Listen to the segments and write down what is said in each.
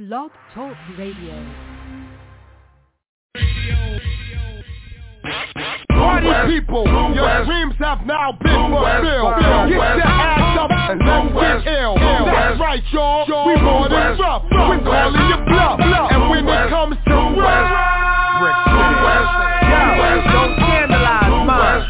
Blog Talk Radio. Party people, your dreams have now been fulfilled. Get your ass up and let's get ill. That's right, y'all. We more than rough. We're calling you bluff. And when it comes to rap, don't scandalize mine.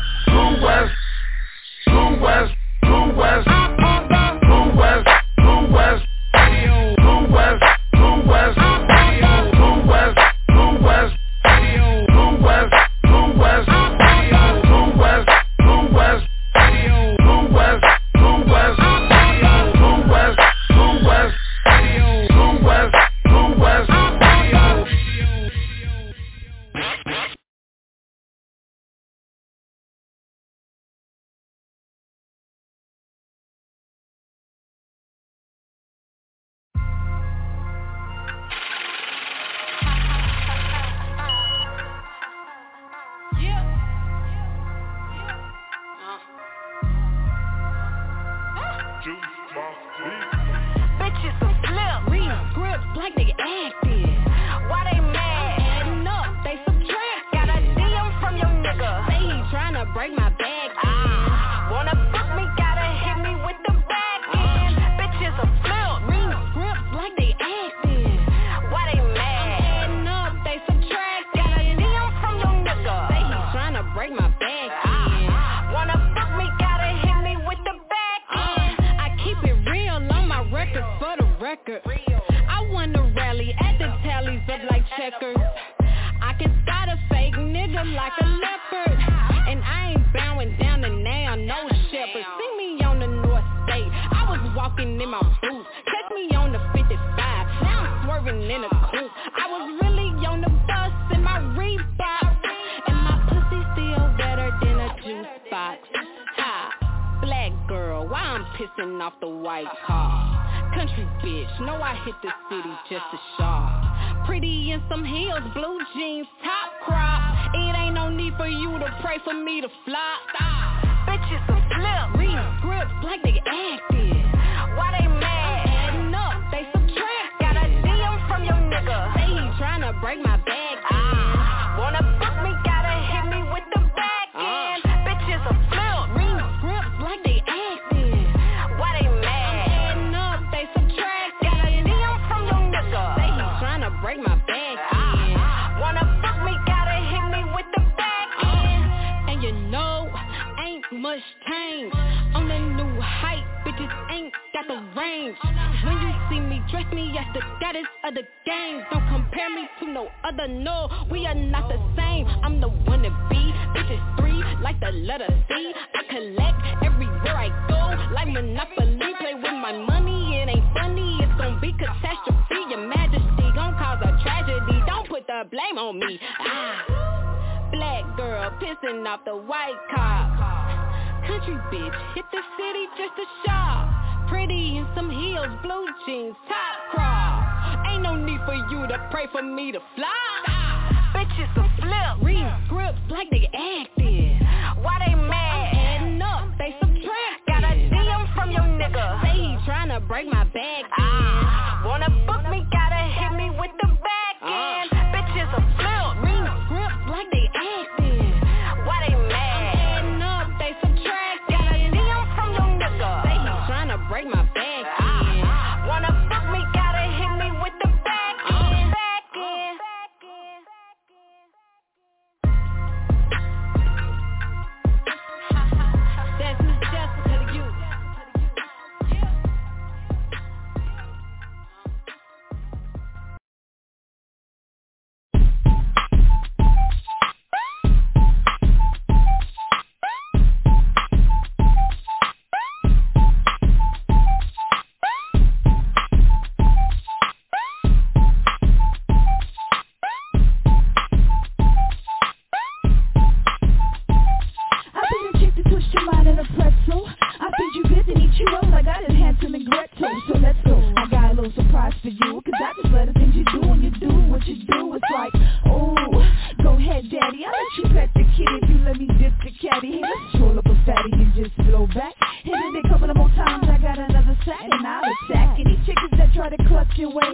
Hit it a couple of more times, I got another sack, and I'll attack any chickens that try to clutch your way. And maybe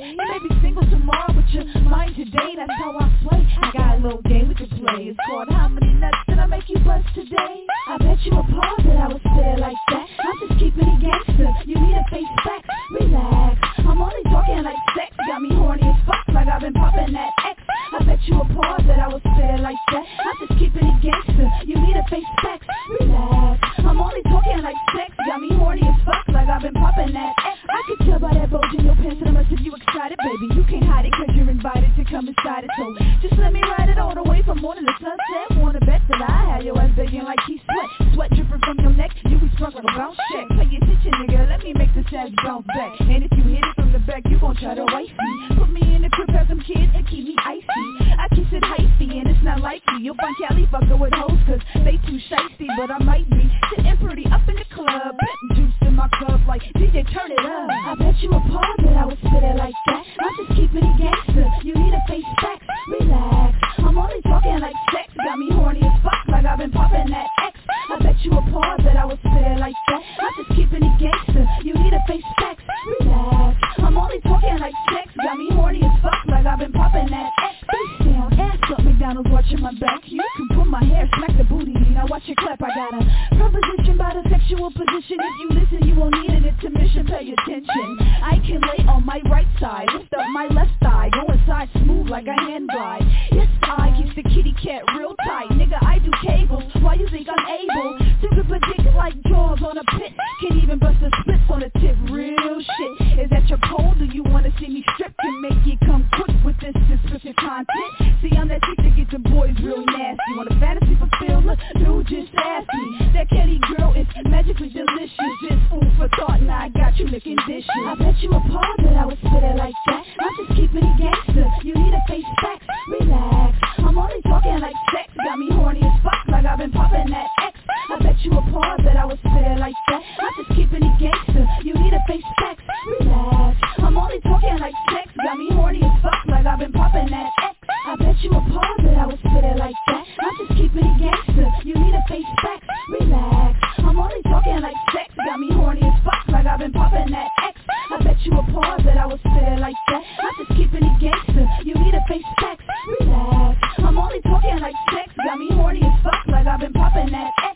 be single tomorrow, but you're mine today. That's how I play. I got a little game we can play. It's called How Many Nuts Did I Make You Bust Today? I bet you a pause that I would spit like that. I'm just keeping it gangster. You need a face back. Relax. I'm only talking like sex. Got me horny as fuck, like I've been popping that X. I bet you a pause that I would spit like that. I'm just keeping it gangster. You need a face back. Relax. I'm only talking like sex. Got me horny as fuck, like I've been popping that X. I could tell by that bulge in your pants that I must have you excited, baby. You can't hide it cause you're invited to come inside it. So just let me ride it all the way from morning to sunset. Wanna bet that I had your ass begging like he sweat. Sweat dripping from your neck, you be strung like a bounce check. Pay attention, nigga, let me make this ass bounce back. And if you hit it from the back, you gon' try to wife me. Put me in the crib, have some kids, and keep me icy. I kiss it heisty, and it's not likely you'll find Cali fucker with hoes, cause they too shysty. But I might be sitting pretty up in the club, putting juice in my cup like DJ, turn it up. I bet you a pause that I would spit it like that. I'm just keeping it gangster. You need a face back. Relax. I'm only talking like sex. Got me horny as fuck, like I've been popping that X. I bet you a pause that I would spit it like that. I'm just keeping it gangster. You need a face back. Relax. I'm only talking like sex. Got me horny as fuck, like I've been popping that X. Face down, ass up, McDonald's watching my back. You can pull my hair, smack the booty. Now watch your clap. I got a proposition by the sexual position. If you listen, you won't need an intermission. Pay attention. I can lay on my right side, lift up my left thigh, go inside smooth like a hand glide. Yes, I keep the kitty cat real tight. Nigga, I do cables. Why you think I'm able to grip a dick like jaws on a pit? Can even bust the splits on a tip. Real shit. Is that your pole? Do you wanna see me strip and make it come quick with this descriptive content? See, I'm that chick that get the boys real nasty. Want a fantasy fulfiller? No, just ask me. That Kelly girl is magically delicious. Just food for thought, and I got you licking dishes. I bet you a pause that I would spit it like that. I'm just keeping it gangster. You need a face back. Relax. I'm only talking like sex. Got me horny as fuck, like I've been popping that X. I bet you a pause that I would spit it like that. I'm just keeping it gangster. You need a face back. Relax. I'm only talking like sex. Got me horny as fuck, like I've been popping that X. I bet you a pause that I would spit it like that. I'm just keeping it gangster. You need a face back. Relax. I'm only talking like sex. Got me horny as fuck, like I've been popping that X. I bet you a pause that I would spit it like that. I'm just keeping it gangster. You need a face back. Relax. I'm only talking like sex. Got me horny as fuck, like I've been popping that X.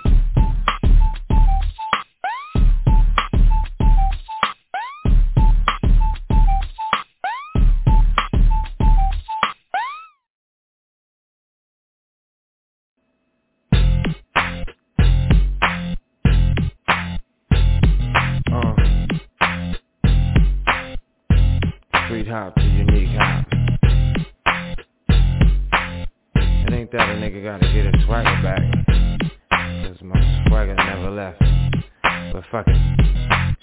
Street hop to unique hop. It ain't that a nigga gotta get his swagger back, cause my swagger never left. But fuck it.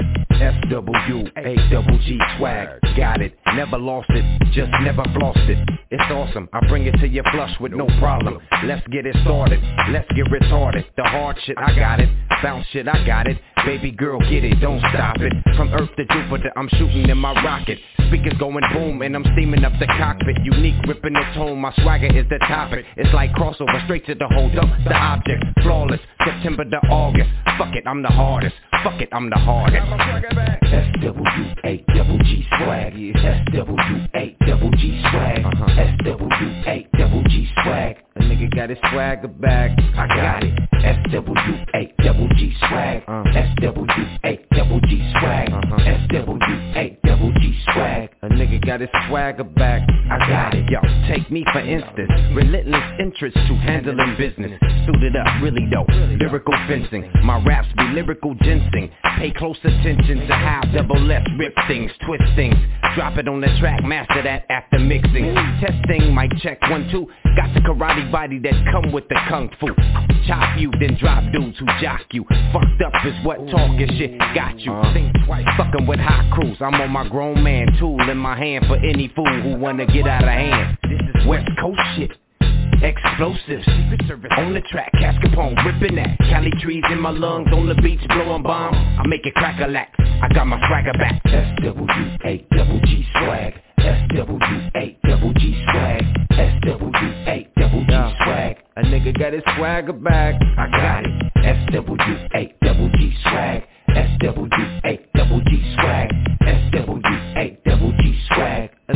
SWAGG swag, got it, never lost it, just never flossed it. It's awesome, I bring it to you flush with no problem. Let's get it started, let's get retarded. The hard shit, I got it, bounce shit, I got it. Baby girl, get it, don't stop it. From Earth to Jupiter, I'm shooting in my rocket. Speakers going boom, and I'm steaming up the cockpit. Unique, ripping its home, my swagger is the topic. It's like crossover, straight to the hold up, the object. Flawless, September to August. Fuck it, I'm the hardest. Fuck it, I'm the hardest. SWAGG swag, SWAGG swag, SWAGG swag. A nigga got his swagger back, I got it. SWAGG swag, SWAGG swag, SWAGG swag. A nigga got his swagger back, I got it. Yo, take me for instance, relentless interest to handling business. Suited up, really dope, lyrical fencing. My raps be lyrical ginseng. Pay close attention to how double S rip things, twist things. Drop it on the track, master that after mixing. Testing, mic check 1, 2. Got the karate body that come with the kung fu. Chop you, then drop dudes who jock you. Fucked up is what talking shit got you. Think twice, fucking with hot crews. I'm on my grown man tool in my hand for any fool who wanna get out of hand. This is West Coast shit. Explosives, Secret Service on the track, Cash Capone ripping that. Cali trees in my lungs, on the beach blowing bombs. I make it crack-a-lack, I got my swagger back. SWAGG swag, SWAGG swag, SWAGG swag. a nigga got his swagger back, I got it. SWAGG swag, SWAGG swag, SWAGG swag.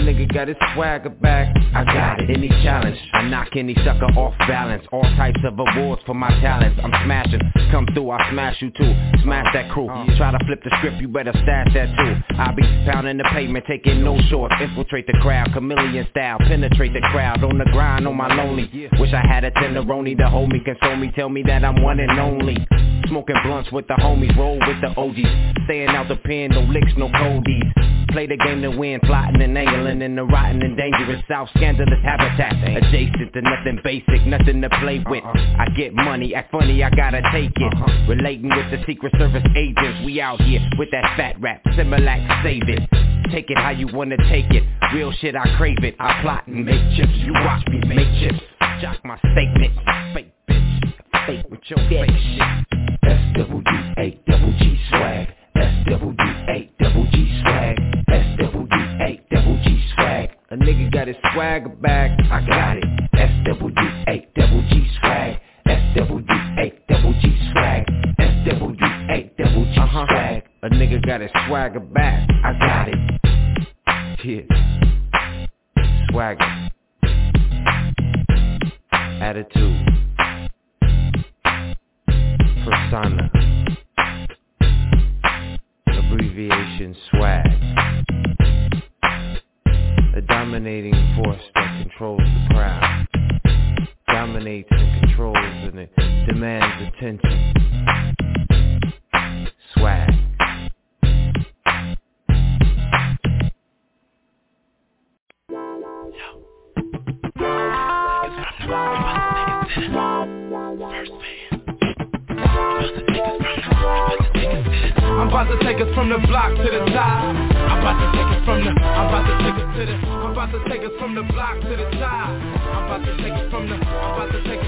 nigga got his swagger back. I got it. Any challenge, I knock any sucker off balance. All types of awards for my talents. I'm smashing. Come through, I smash you too. Smash that crew. Try to flip the script, you better stash that too. I be pounding the pavement, taking no shorts. Infiltrate the crowd, chameleon style. Penetrate the crowd, on the grind, on my lonely. Wish I had a tenderoni to hold me, console me, tell me that I'm one and only. Smoking blunts with the homies, roll with the OGs. Staying out the pen, no licks, no coldies. Play the game to win, plotting and angling in the rotten and dangerous South scandalous habitat. Adjacent to nothing basic, nothing to play with. I get money, act funny, I gotta take it. Relating with the Secret Service agents, we out here with that fat rap. Similac, save it. Take it how you wanna take it. Real shit, I crave it. I plot and make chips, you watch me make chips. Jock my statement, fake bitch, fake with your fake shit. SWA-double-G swag. SWA-double-G swag. SWA-double-G swag. A nigga got his swagger back. I got it. SWA-double-G swag. SWA-double-G swag. SWA-double-G swag. A nigga got his swagger back. I got it. Yeah. Swagger. Attitude. Persona. Abbreviation swag. A dominating force that controls the crowd. Dominates and controls and it demands attention. Swag. I'm about to take us from the block to the top. I'm about to take us from the block to the top. I'm about to take us from the block to the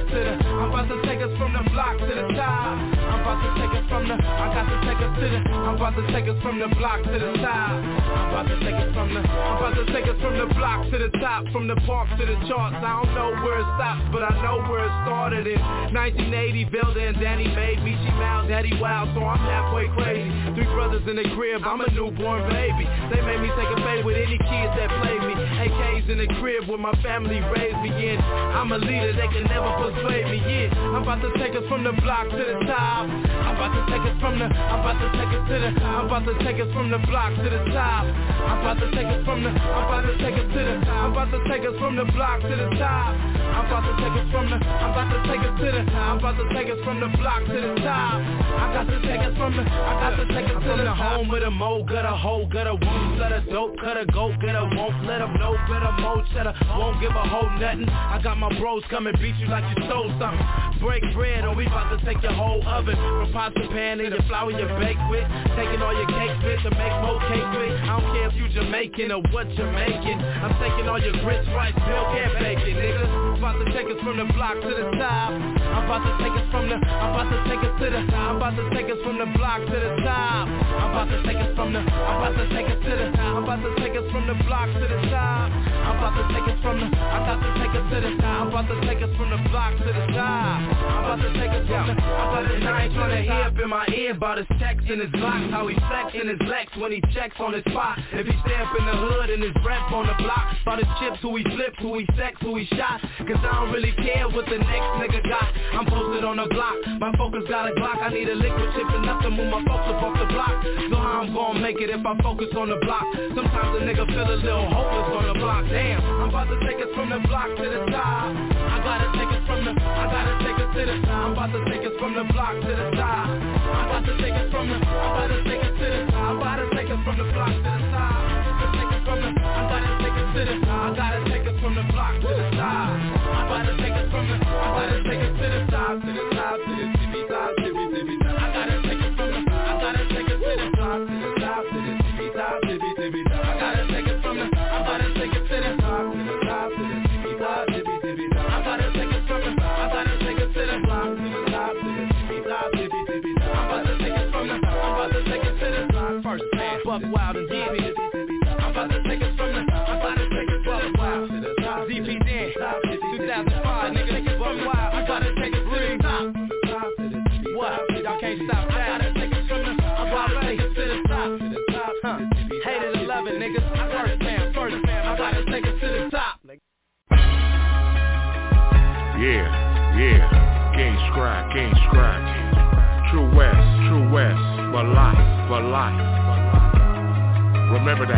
top. I'm about to take us from the block to the top. I'm about to take us from the block to the top, from the park to the charts. I don't know where it stops, but I know where it started in 1980. Velda and Danny made me, she mouthed Daddy Wild, so I'm halfway crazy. 3 brothers in the crib, I'm a newborn baby. They made me take a fade with any kids that played me. AKs in the crib where my family raised me in. I'm a leader, they can never persuade me, yeah. I'm about to take us from the block to the top. I'm about to take us from the block to the top. I'm about to take us from the block to the top. From the home with a mo, got a hoe, got a won't let a dope, cut a goat, get a won't let them know, better mo cheddar, won't give a hoe nothing. I got my bros come and beat you like you stole something. Break bread or we about to take your whole oven. From pots to pan and your flour you bake with. Taking all your cake with to make more cake with. I don't care if you Jamaican or what you're making. I'm taking all your grits, rice, milk and bacon, nigga. About to take us from the block to the top. I'm about to take us from the block to the top. I'm about to take us from the block to the top. And I ain't tryna hear up in my ear about his text and his blocks, how he flex in his lex when he checks on his spot. If he stay up in the hood and his rep on the block, about his chips, who he flipped, who he sex, who he shot. Cause I don't really care what the next nigga got. I'm posted on the block, my focus got a Glock. I need a liquid chip enough to move my folks up off the block. So how I'm gonna make it if I focus on the block? Sometimes a nigga feel a little hopeless on the block. Damn, I'm about to take us from the block to the top. I gotta take us from the I'm about to take us from the block to the top. I'm about to take us from the block to the top. I gotta take us from the block to the top. I'm about to take us from the block to the top. I'm about to take us from the to the top, to the top, to the tippy top, tippy tippy top. I gotta take us from the to the top, to the top, to the tippy top, tippy tippy top. I gotta take us from the to the top, to the top, to the tippy top, tippy tippy top. I gotta take us from the to the top, to the top, to the tippy top, tippy tippy top. I'm about to take us from the first man, Buck Wild and DP. I'm about to take us from the Buck Wild to the top. DP Dan, 2005, nigga, Buck Wild. I gotta take us to the top. What? Y'all can't stop that. I gotta take us from the I'm about to take us to the top. Hated 11, niggas. First man. I gotta Yeah, King Scratch. True West, for life. Remember that.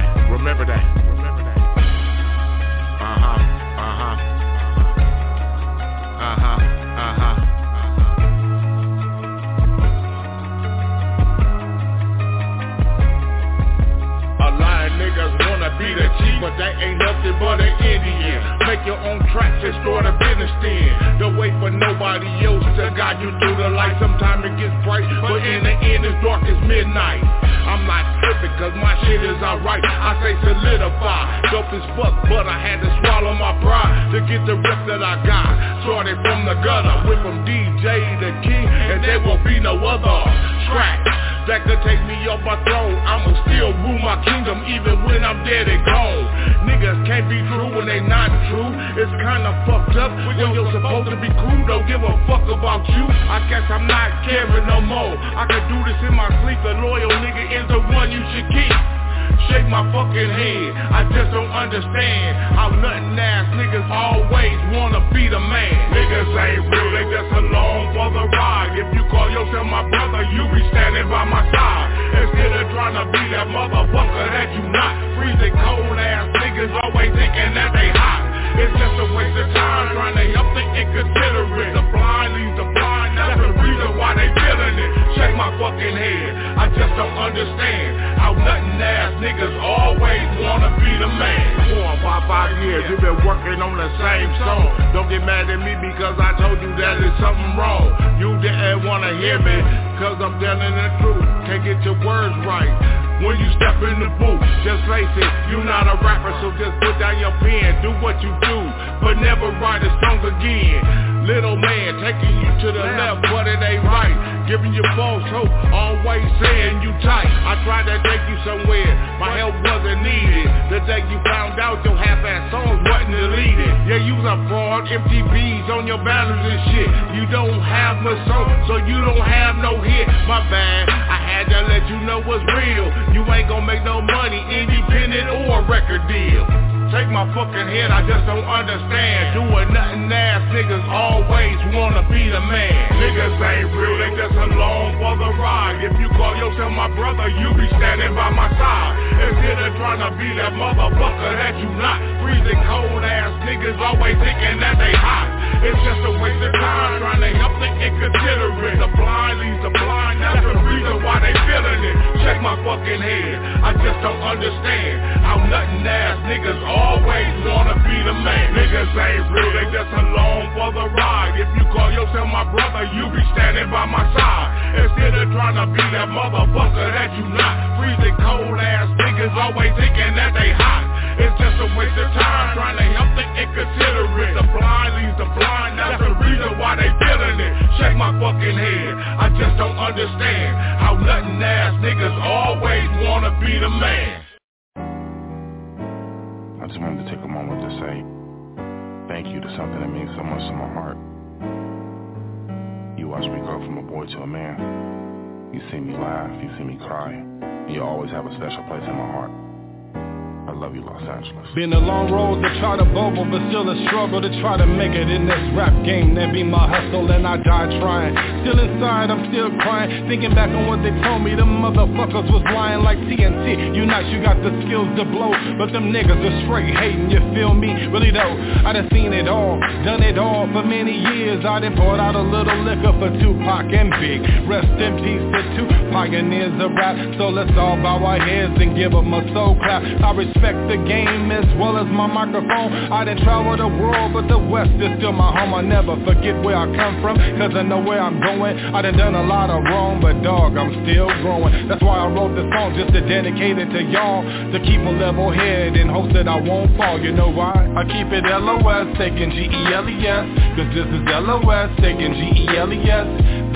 A lot of niggas wanna be the chief, but they ain't nothing but an Indian. Make your own tracks and start a business then. Don't wait for nobody else to guide you through the light. Sometimes it gets bright, but in the end it's dark as midnight. I'm not tripping cause my shit is alright. I say solidify, dope as fuck, but I had to swallow my pride to get the rep that I got. Started from the gutter, went from DJ to king, and there won't be no other track that could take me off my throne. I'ma still rule my kingdom even when I'm dead and gone. Niggas can't be true when they not true. It's kinda fucked up when you're supposed to be cool. Don't give a fuck about you. I guess I'm not caring no more. I could do this in my sleep. A loyal nigga is the one you should keep. Shake my fucking head, I just don't understand how nothing ass niggas always wanna be the man. Niggas ain't real, they just along for the ride. If you call yourself my brother, you be standing by my side. Instead of trying to be that motherfucker that you not. Freezing cold ass niggas always thinking that they hot. It's just a waste of time trying to help the inconsiderate. The blind leads the blind, that's the reason why they feeling it. Shake my fucking head, I just don't understand how nothing ass niggas always wanna be the man. 4 or 5 years, you been working on the same song. Don't get mad at me because I told you that there's something wrong. You didn't wanna hear me, cause I'm telling the truth. Can't get your words right when you step in the booth. Just face it, you not a rapper, so just put down your pen. Do what you do, but never write a song again. Little man taking you to the left, but it ain't right. Giving you false hope, always saying you tight. I tried to take you somewhere, my help wasn't needed. The day you found out your half-ass songs wasn't deleted. Yeah, you was a fraud, MTVs on your banners and shit. You don't have much song, so you don't have no hit. My bad, I had to let you know what's real. You ain't gonna make no money, independent or a record deal. Take my fucking head, I just don't understand. Doing nothing ass niggas always wanna be the man. Niggas ain't real, they just along for the ride. If you call yourself my brother, you be standing by my side. Instead of trying to be that motherfucker that you not. Freezing cold ass niggas always thinking that they hot. It's just a waste of time trying to help the inconsiderate. The blind leads the blind, that's the reason why they feeling it. Check my fucking head, I just don't understand how nothing ass niggas always wanna be the man. Niggas ain't real, they just along for the ride. If you call yourself my brother, you be standing by my side. Instead of trying to be that motherfucker that you not. Freezing cold ass niggas always thinking that they hot. It's just a waste of time trying to help the inconsiderate. The blind leads the blind, that's the reason why they feeling it. Shake my fucking head, I just don't understand how nothing ass niggas always wanna be the man. I just wanted to take a moment to say thank you to something that means so much to my heart. You watched me grow from a boy to a man. You see me laugh, you see me cry, and you always have a special place in my heart. I love you, Los Angeles. Been a long road to try to bubble, but still a struggle to try to make it in this rap game. That be my hustle and I die trying. Still inside, I'm still crying. Thinking back on what they told me, them motherfuckers was lying like TNT. You nice, you got the skills to blow, but them niggas are straight hating, you feel me? Really though, I done seen it all, done it all for many years. I done poured out a little liquor for Tupac and Big. Rest in peace to two pioneers of rap. So let's all bow our heads and give them a soul clap. I respect the game as well as my microphone. I done traveled the world, but the West is still my home. I never forget where I come from, cause I know where I'm going. I done a lot of wrong, but dog, I'm still growing. That's why I wrote this song, just to dedicate it to y'all, to keep a level head in hopes that I won't fall. You know why? I keep it LOS, taking GELES, cause this is LOS, taking GELES.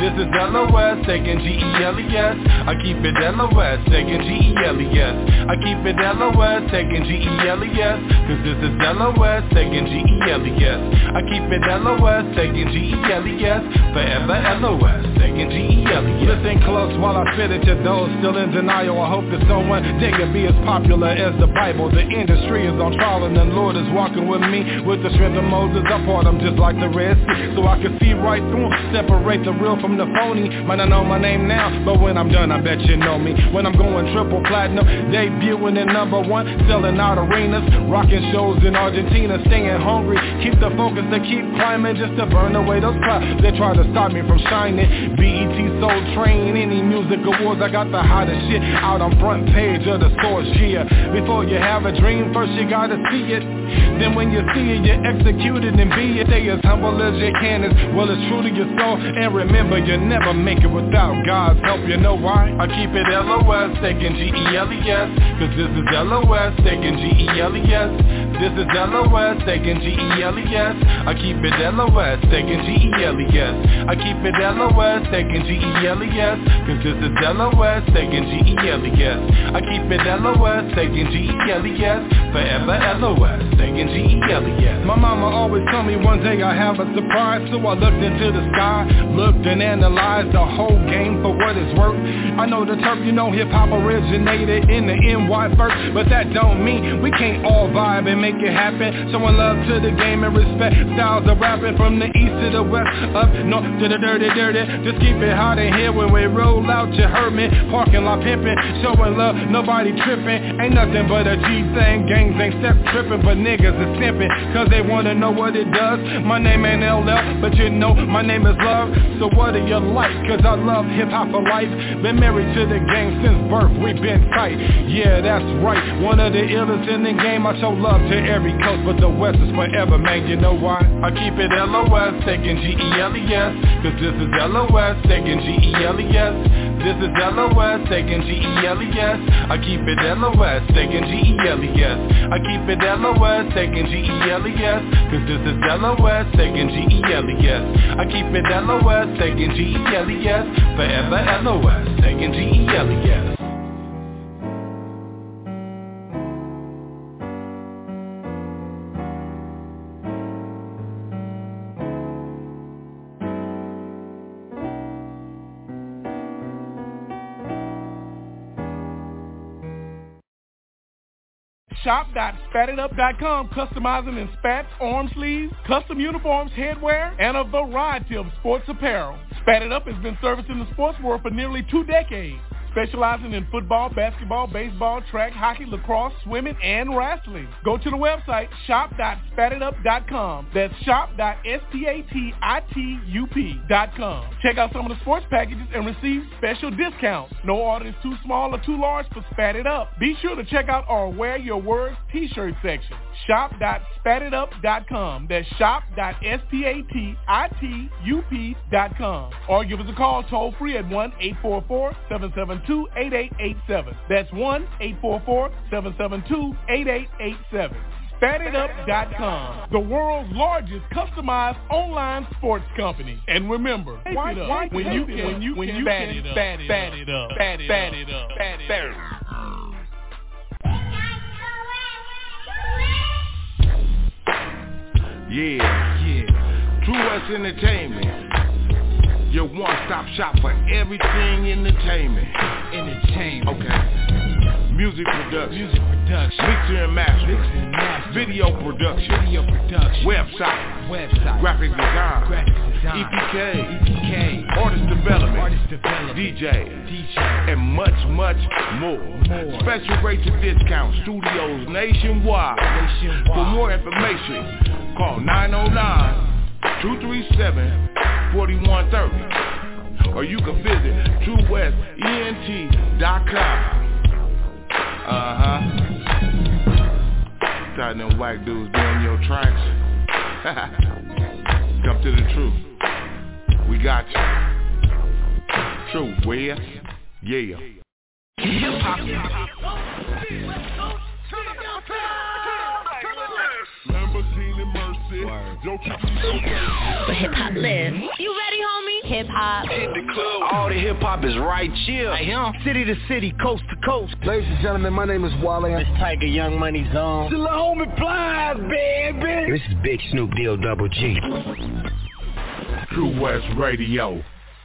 this is LOS, taking G-E-L-E-S. I keep it LOS, taking G-E-L-E-S. I keep it LOS, taking G-E-L-E-S. Cause this is LOS, taking G-E-L-E-S. I keep it LOS, taking G-E-L-E-S. Forever LOS, taking G-E-L-E-S. Listen close while I spit it to those still in denial. I hope that someone they can be as popular as the Bible. The industry is on trial and the Lord is walking with me. With the strength of Moses, I part them just like the Red Sea, so I can see right through them, separate the real from the phony. Might not know my name now, but when I'm done, I bet you know me. When I'm going triple platinum, debuting in #1, selling out arenas, rocking shows in Argentina, staying hungry, keep the focus to keep climbing, just to burn away those clouds they try to stop me from shining. BET Soul Train, any music awards, I got the hottest shit out on front page of the Source, yeah. Before you have a dream, first you gotta see it. Then when you see it, you execute it and be it. Stay as humble as you can, as well as true to your soul. And remember, you never make it without God's help. You know why? I keep it LOS, taking G-E-L-E-S. Cause this is LOS, taking G-E-L-E-S. This is LOS, taking G-E-L-E-S. I keep it LOS, taking G-E-L-E-S. I keep it LOS, taking G-E-L-E-S. Cause this is LOS, taking G-E-L-E-S. I keep it LOS, taking G-E-L-E-S. Forever LOS, taking G-E-L-E-S. My mama always told me one day I have a surprise, so I looked into the sky, looked and analyzed the whole game for what it's worth. I know the turf, you know hip-hop originated in the NY first, but that don't mean we can't all vibe and make it happen. Showing love to the game and respect styles of rapping from the east to the west, up north to the dirty. Just keep it hot in here when we roll out, you heard me. Parking lot pimping, showing love, nobody tripping. Ain't nothing but a G-thing, gangs ain't step tripping, but niggas is simping, cause they wanna know what it does. My name ain't LL, but you know my name is Love. So what do you like? Cause I love hip-hop for life. Been married to the game since birth, we been tight. Yeah, that's right, one of the illest in the game. I show love to every coast, but the West is forever, man. You know why? I keep it LOS, taking G-E-L-E-S. Cause this is LOS, taking G-E-L-E-S. This is LOS, taking G-E-L-E-S. I keep it LOS, taking G-E-L-E-S. I keep it LOS, taking G-E-L-E-S. Cause this is LOS, taking G-E-L-E-S. I keep it LOS, taking G-E-L-E-S. Forever LOS, taking G-E-L-E-S. Shop.SpatItUp.com, customizing in spats, arm sleeves, custom uniforms, headwear, and a variety of sports apparel. Spat It Up has been servicing the sports world for nearly 2 decades, specializing in football, basketball, baseball, track, hockey, lacrosse, swimming, and wrestling. Go to the website, shop.spatitup.com. That's shop.spatitup.com. Check out some of the sports packages and receive special discounts. No order is too small or too large for Spat It Up. Be sure to check out our Wear Your Words t-shirt section. Shop.spatitup.com. That's shop.spatitup.com. Or give us a call toll free at 1-844-772-8887. That's 1-844-772-8887. SpatItUp.com, the world's largest customized online sports company. And remember, when you can spat it up. Yeah. True West Entertainment, your one-stop shop for everything entertainment. Okay. Music production. Mixing and mastering. Video production. Website. Graphic design. EPK. Artist development. DJ. And much more. Special rates and discounts. Studios nationwide. For more information, call 909-237-4130. Or you can visit TrueWestENT.com. Tired them whack dudes doing your tracks. Come to the truth. We got you. True West, yeah. For hip hop live. You ready, homie? hip hop. Hit the club. All the hip hop is right here. Right here. City to city, coast to coast. Ladies and gentlemen, my name is Wale. It's Tiger, Young Money Zone. The homie Plies, baby. This is Big Snoop Deal Double G. True West Radio.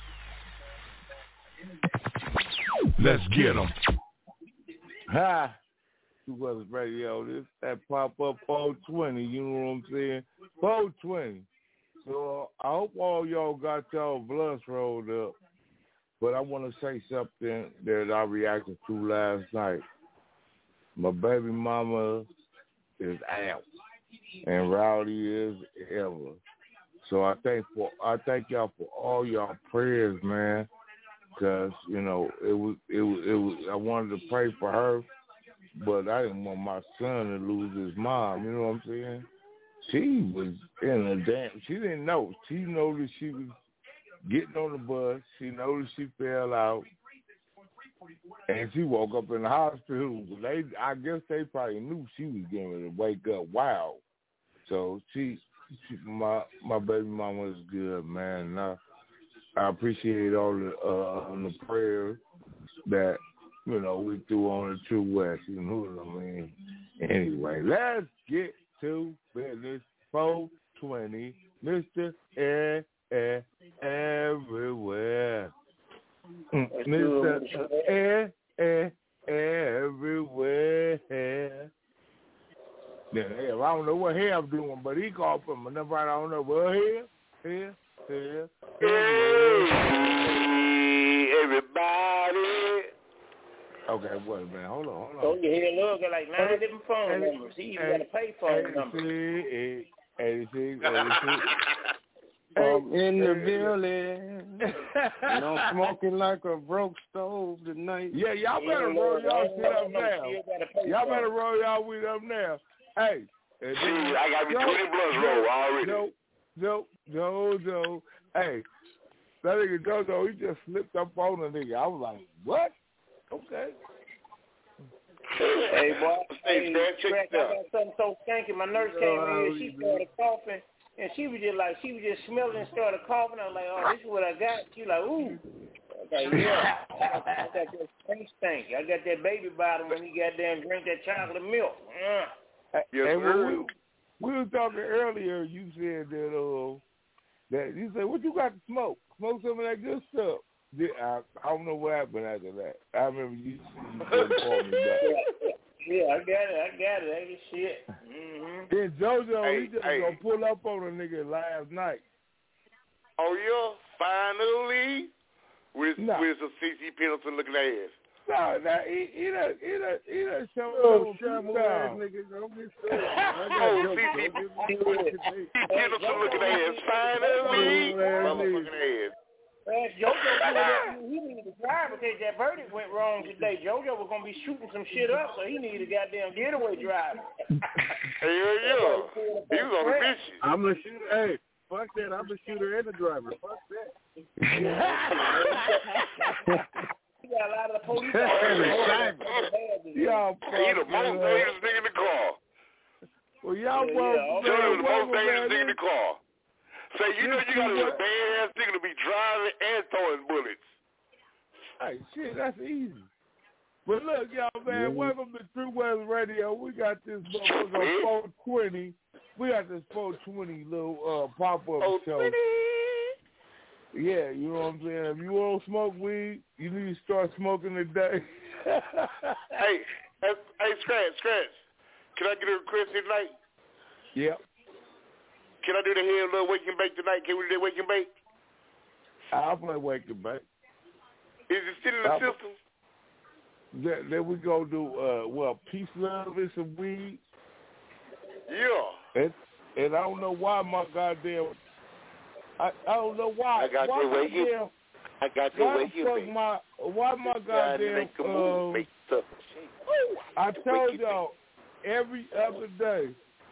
Let's get them. Hi. True West Radio. This that pop up 420. You know what I'm saying? 420. So I hope all y'all got y'all blunts rolled up. But I want to say something that I reacted to last night. My baby mama is out, and rowdy is ever. So I thank y'all for all y'all prayers, man. Cause you know it was. I wanted to pray for her, but I didn't want my son to lose his mom. You know what I'm saying? She was in a damn. She didn't know. She know that she was getting on the bus. She know that she fell out, and she woke up in the hospital. I guess they probably knew she was going to wake up wild. So my baby mama is good, man. And I appreciate all the prayers that we threw on the True West. You know what I mean? Anyway, let's get to business. 420, Mr. Everywhere. Mr. Everywhere. Yeah, I don't know what hair I'm doing, but he called from my number. I don't know. Well, here. Hey, everybody. Okay, wait a minute. Hold on. So you hear look at like 9 different phone numbers. See, you got to pay phone numbers. 86. I'm in the building. And I'm smoking like a broke stove tonight. Yeah, y'all better roll y'all shit up now. Y'all better roll y'all weed up now. Hey. I got me 20 blunts roll already. Jojo. Hey, that nigga Jojo, he just slipped up on the nigga. I was like, what? Okay. Hey, boy. Hey, I got something so skanky. My nurse came in, she started coughing, and she was just smelling and started coughing. I was like, oh, this is what I got. She was like, ooh. Okay, yeah. I got that stink. I got that baby bottle when he goddamn drink that chocolate milk. Yes, we were talking earlier. You said that you said, what you got to smoke? Smoke some of that good stuff. I don't know what happened after that. I remember you called me back. Yeah, I got it. Ain't shit. Mm-hmm. Then Jojo, he just gonna pull up on a nigga last night. Oh yeah, finally with some CC Pendleton looking ass. No, he done showed up ass niggas. Don't be silly. CC Pendleton looking ass. Finally, motherfucking ass. JoJo, he needed to drive because that verdict went wrong today. JoJo was going to be shooting some shit up, so he needed a goddamn getaway driver. Hell yeah. He was on the bitch. I'm a shooter. Hey, fuck that. I'm a shooter and a driver. Fuck that. He got a lot of the police. He the most dangerous nigga in the car. Well, y'all the most dangerous nigga in the car. Say, you know you got a bad-ass nigga to be driving and throwing bullets. Hey, shit, that's easy. But look, y'all, man, welcome to True West Radio. We got this motherfucker 420. We got this 420 little pop-up show. Yeah, you know what I'm saying? If you want to smoke weed, you need to start smoking today. Hey, Scratch. Can I get a request tonight? Yep. Can I do the head little wake and bake tonight? Can we do that wake and bake? I'll play wake and bake. Is it still in the system? Then we go do peace, love, and some weed. Yeah. And I don't know why my goddamn. I don't know why. I got your wake and bake. Why my goddamn. Make a move, make stuff. I told y'all every other day.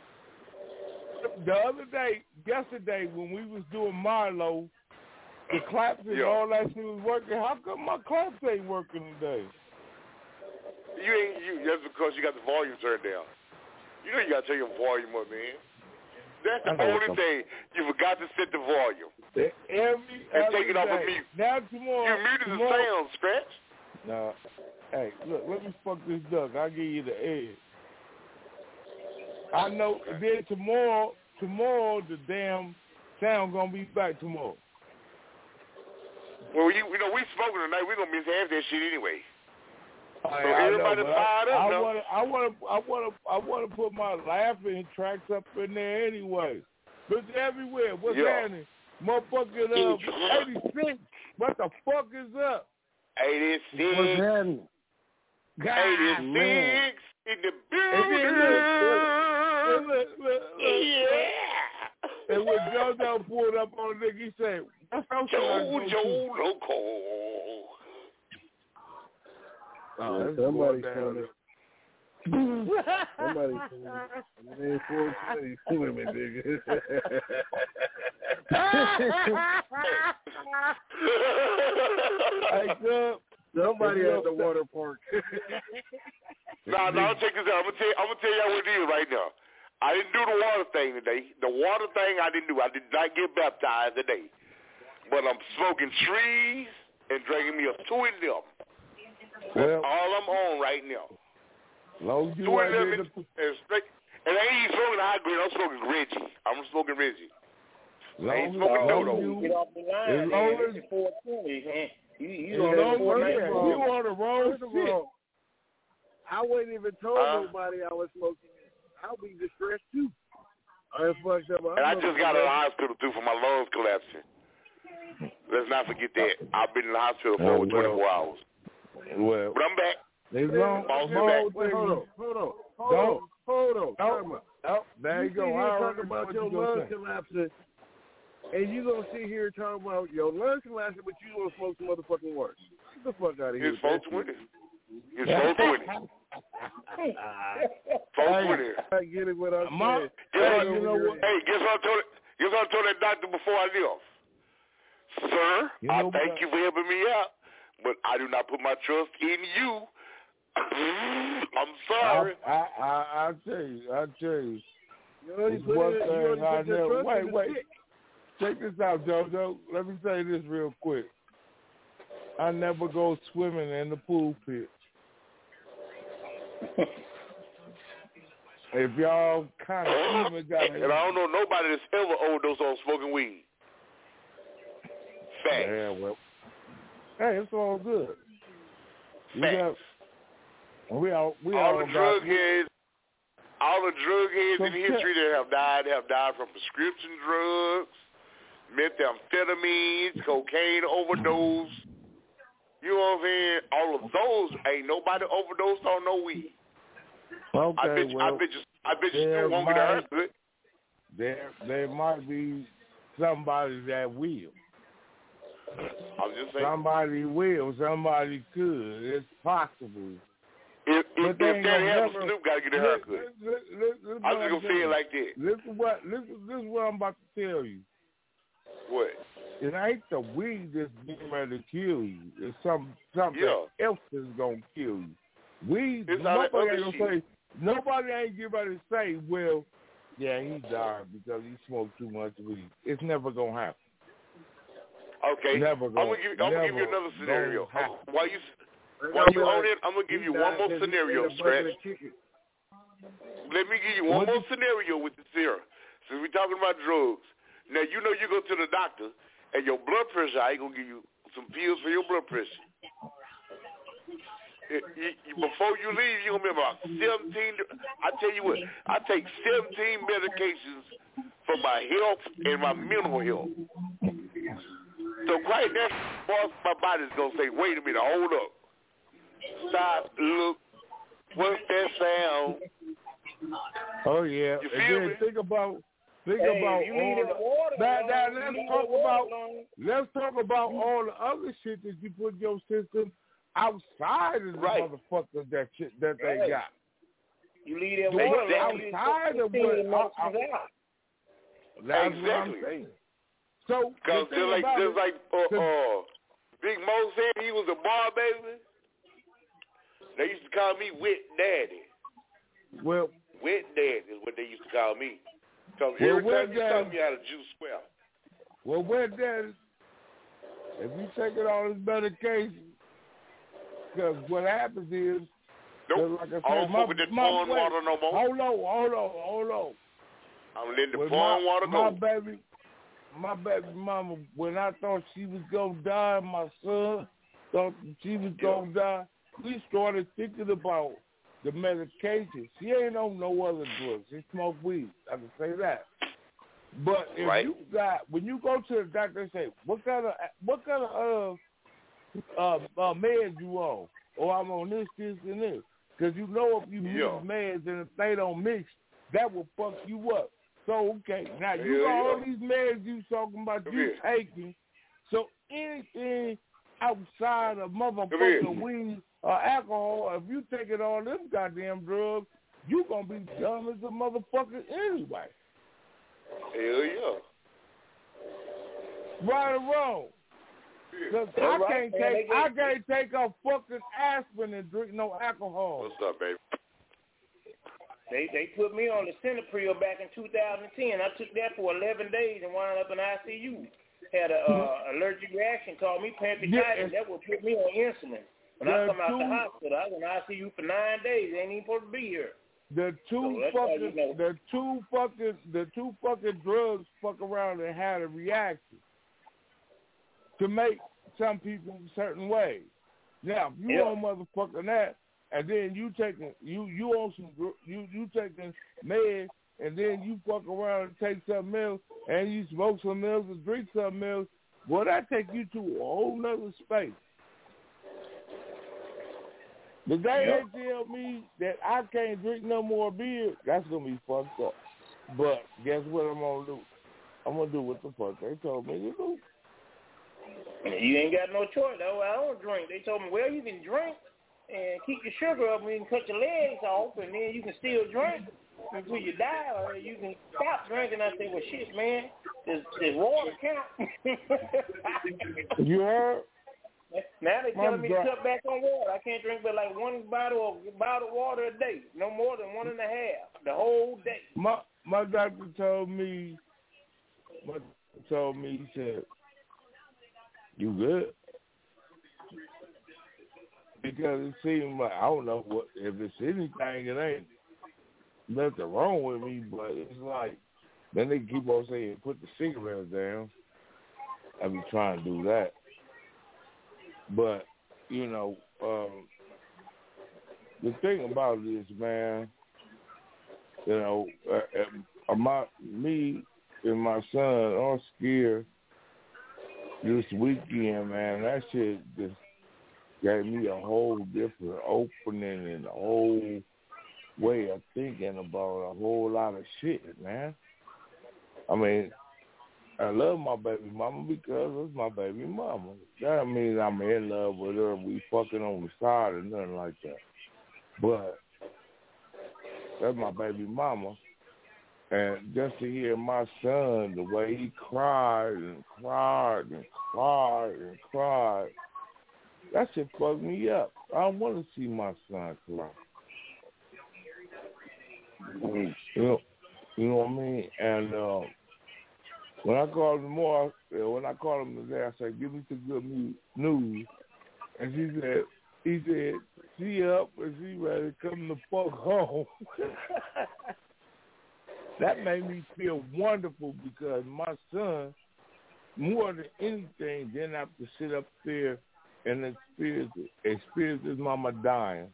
Yesterday, when we was doing Milo, the claps and all that shit was working. How come my claps ain't working today? That's because you got the volume turned down. You know you got to turn your volume up, man. That's the only thing. You forgot to set the volume. And take it off of mute. Now tomorrow. You muted the sound, Scratch. No. Hey, look, let me fuck this duck. I'll give you the edge. I know. Then tomorrow the damn sound gonna be back tomorrow. Well, we smoking tonight. We're gonna miss half that shit anyway. So I everybody fired up. I wanna put my laughing tracks up in there anyway. Look everywhere. What's happening? Motherfucking 86. What the fuck is up? 86. What's happening? 86 in the building. And when JoJo pulled up on Nick, he said, "What's up, JoJo Loco?" Oh, somebody's funny. Somebody's funny. Man, 420 swimming, nigga. Hey, good. Somebody at the water park. No, check this out. I'm gonna tell y'all what it is right now. I didn't do the water thing today. The water thing I didn't do. I did not get baptized today. But I'm smoking trees and drinking me a 2 of them. That's all I'm on right now. Long as you 2 of them and I ain't even smoking high grade. I'm smoking Reggie. I'm smoking Reggie. I ain't smoking Dodo. Get off the line. It's 420, man. You on the wrong shit. I wouldn't even told nobody I was smoking. I'll be distressed too. I fucked up. And I just got out of the hospital too for my lungs collapsing. Let's not forget that. I've been in the hospital for over 24 hours. Well, but I'm back. Hold on. There you go. I talking about your lungs collapsing, and you gonna sit here talking about your lungs collapsing, but you gonna smoke some motherfucking worse. Get the fuck out of here. It's 420. It's 420. 420. I get it. What I'm saying. You know what? Hey, guess what I told that doctor before I left? Sir, I thank you for helping me out, but I do not put my trust in you. I'm sorry. I'll tell you. Wait. Check this out, JoJo. Let me say this real quick. I never go swimming in the pool pit. If y'all kind of even got it. And I don't know nobody that's ever overdosed on smoking weed. Facts. Yeah, well. Hey, it's all good. Facts. All the drug heads in history that have died from prescription drugs, methamphetamines, cocaine overdose. You know what I'm saying? All of those, ain't nobody overdosed on no weed. Okay, I bet you still won't get hurt good. There might be somebody that will. I'm just saying. Somebody will. Somebody could. It's possible. If that happens, Snoop got to get a haircut. I'm just going to say it like that. This is what I'm about to tell you. What? It ain't the weed that's getting ready to kill you. It's something else that's going to kill you. Weed, nobody ain't getting ready to say, well, yeah, he died because he smoked too much weed. It's never going to happen. Okay. I'm going to give you another scenario. While you own it, I'm going to give you one more scenario, Scratch. Let me give you one more scenario with this here. Since we're talking about drugs. Now, you know you go to the doctor, and your blood pressure, I ain't going to give you some pills for your blood pressure. Before you leave, you're going to be about 17. I tell you what, I take 17 medications for my health and my mental health. So quite naturally, my body's going to say, wait a minute, hold up. Stop, look, what's that sound? Oh, yeah. You feel me? Think about Let's talk about all the other shit that you put in your system outside of the motherfuckers that shit that they got. You leave that water outside of what. That's what I'm saying. So because just like Big Mo said, he was a bar baby. They used to call me Wet Daddy. Well, Wet Daddy is what they used to call me. Because every time you tell me how to juice well. Well, with that, if you take it all this medication, because what happens is, nope. like I said, I don't fuck with that pouring water no more. Hold on. I'm letting the pouring water go. My baby mama, when I thought she was gonna die, my son thought she was gonna die, we started thinking about the medication. She ain't on no other drugs. She smoke weed. I can say that. But if you got, when you go to the doctor and say, what kind of meds you on? Or I'm on this, and this. Because you know if you mix meds and if they don't mix, that will fuck you up. So, okay, now you got all these meds you talking about you taking. So anything outside of motherfucking weed or alcohol, if you taking all them goddamn drugs, you going to be dumb as a motherfucker anyway. Hell yeah. Right or wrong? Because I can't take a fucking aspirin and drink no alcohol. What's up, baby? They put me on the Cinepril back in 2010. I took that for 11 days and wound up in ICU. Had an allergic reaction, called me pancreatitis. That would put me on insulin. When I come out the hospital, I was in ICU for 9 days. They ain't even supposed to be here. The two fucking drugs fuck around and had a reaction to make some people certain ways. Now, if you on motherfucking that, and then you taking meds, and then you fuck around and take something else, and you smoke something else and drink something else, well, that take you to a whole nother space. The day they tell me that I can't drink no more beer, that's gonna be fucked up. But guess what I'm gonna do? I'm gonna do what the fuck they told me to do. You ain't got no choice, though. I don't drink. They told me, well, you can drink and keep your sugar up and you can cut your legs off and then you can still drink until you die, or you can stop drinking. I say, well, shit, man, does water count? You heard? Now they telling me to cut back on water. I can't drink but like one bottle of water a day, no more than 1.5 the whole day. My doctor told me, he said, you good? Because it seemed like, I don't know what, if it's anything, it ain't nothing wrong with me, but it's like, then they keep on saying, put the cigarettes down. I be trying to do that. But, you know, the thing about it is, man, you know, me and my son are scared this weekend, man. That shit just gave me a whole different opening and a whole way of thinking about a whole lot of shit, man. I mean, I love my baby mama because it's my baby mama. That don't mean I'm in love with her and we fucking on the side or nothing like that. But that's my baby mama. And just to hear my son, the way he cried and cried and cried and cried, that shit fucked me up. I don't want to see my son cry. You know what I mean? And when I called him today, I said, give me some good news. And he said, she up and she ready to come the fuck home. That made me feel wonderful because my son, more than anything, didn't have to sit up there and experience his mama dying.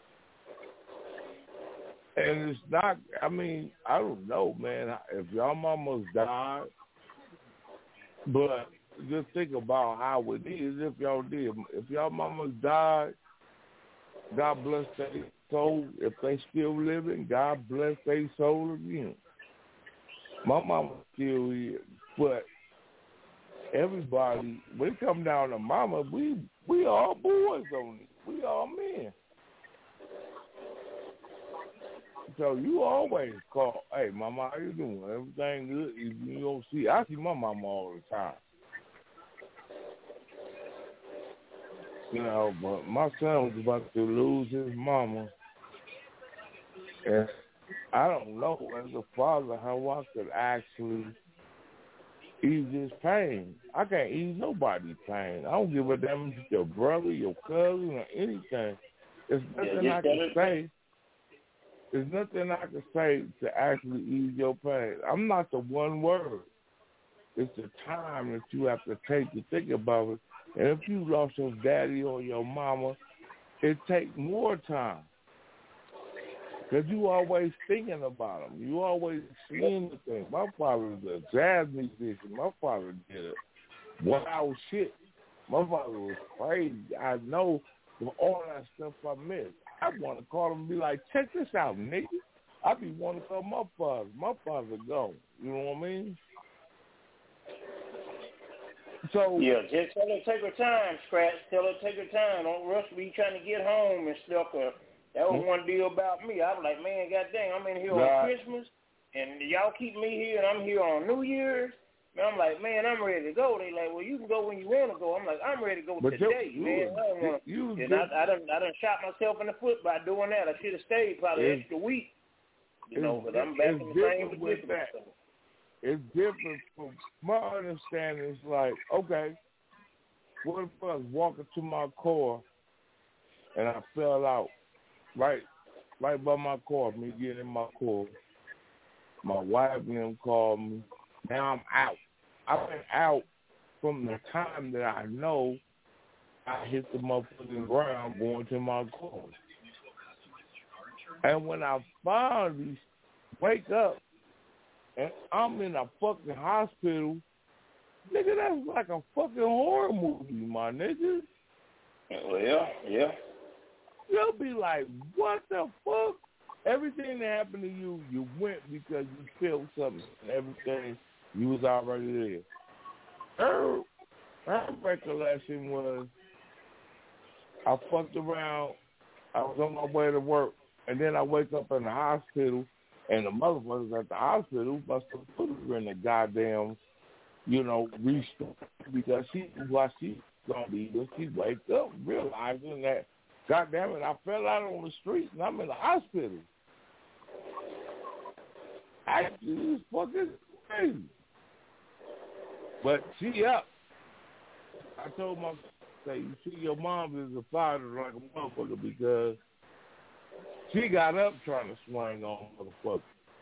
And it's not, I mean, I don't know, man, if y'all mamas died, but just think about how it is if y'all did. If y'all mamas died, God bless their soul. If they still living, God bless their soul again. My mama's still here, but everybody, when it come down to mama, we all boys on it. We all men. So you always call, hey, mama, how you doing? Everything good? You don't see, I see my mama all the time. You know, but my son was about to lose his mama. And I don't know, as a father, how I could actually ease his pain. I can't ease nobody's pain. I don't give a damn if it's your brother, your cousin, or anything. There's nothing I can say. There's nothing I can say to actually ease your pain. I'm not the one word. It's the time that you have to take to think about it. And if you lost your daddy or your mama, it takes more time. Because you always thinking about them. You always seeing the thing. My father was a jazz musician. My father did it. Wild shit. My father was crazy. I know from all that stuff I missed. I want to call him and be like, check this out, nigga. I be wanting to call my father. My father gone. You know what I mean? So yeah, just tell her take her time, Scratch. Tell her take her time. Don't rush me trying to get home and stuff. That was one deal about me. I was like, man, goddamn, I'm in here on Christmas, and y'all keep me here, and I'm here on New Year's. And I'm like, man, I'm ready to go. They like, well, you can go when you want to go. I'm like, I'm ready to go today, man. I done shot myself in the foot by doing that. I should have stayed probably an extra week, but I'm back in the same position. It's different from my understanding. It's like, okay, what if I was walking to my car and I fell out right by my car, me getting in my car. My wife and them called me. Now I'm out. I've been out from the time that I know I hit the motherfucking ground going to my car. And when I finally wake up, and I'm in a fucking hospital, nigga, that's like a fucking horror movie, my nigga. Well, yeah. You'll be like, what the fuck? Everything that happened to you, you went because you felt something. And everything, you was already there. Her recollection was, I fucked around, I was on my way to work, and then I wake up in the hospital, and the motherfuckers at the hospital must have put her in the goddamn, restore, because she was gonna be, but she wake up realizing that, goddamn it, I fell out on the street and I'm in the hospital. Actually, this fucking crazy. But she up. I told my say, you see, your mom is a fighter like a motherfucker because she got up trying to swing on motherfucker.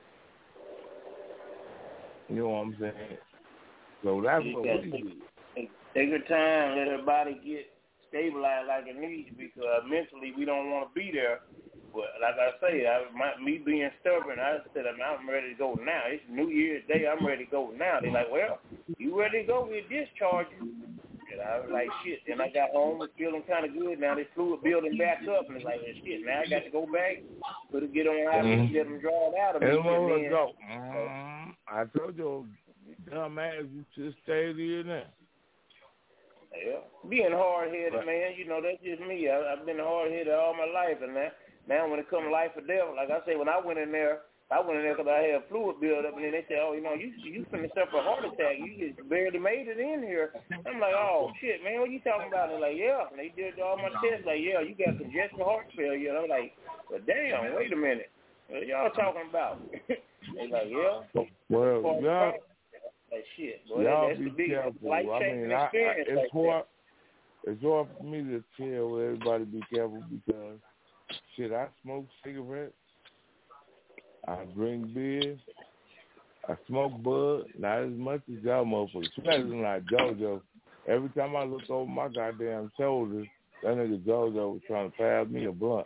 You know what I'm saying? So that's what we did. Take her time, let her body get stabilized like it needs, because mentally we don't want to be there. But like I say, me being stubborn, I said, I'm ready to go now. It's New Year's Day, I'm ready to go now. They're like, well, you ready to go? We'll discharge you. And I was like, shit. Then I got home, was feeling kind of good. Now this fluid building back up, and it's like, well, shit, now I got to go back, put it, get on out and let them draw it out of me. Go. I told you, dumbass, you just stayed here now. Yeah, being hard-headed, man, that's just me. I've been hard-headed all my life, and now when it comes to life or death, like I say, when I went in there because I had fluid build up, and then they said, oh, you finna suffer a heart attack. You just barely made it in here. I'm like, oh, shit, man, what you talking about? They're like, yeah. And they did all my tests, like, yeah, you got congestive heart failure. And I'm like, well, damn, wait a minute. What y'all talking about? They're like, yeah. Well, y'all. Like, shit, boy, y'all that's be the big careful. life-changing experience. It's hard for me to tell everybody be careful because, shit, I smoke cigarettes, I drink beer, I smoke bud, not as much as y'all motherfuckers. Especially like JoJo. Every time I look over my goddamn shoulders, that nigga JoJo was trying to pass me a blunt.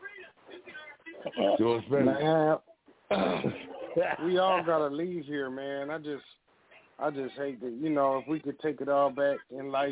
Man, we all gotta leave here, man. I just hate that, if we could take it all back in life,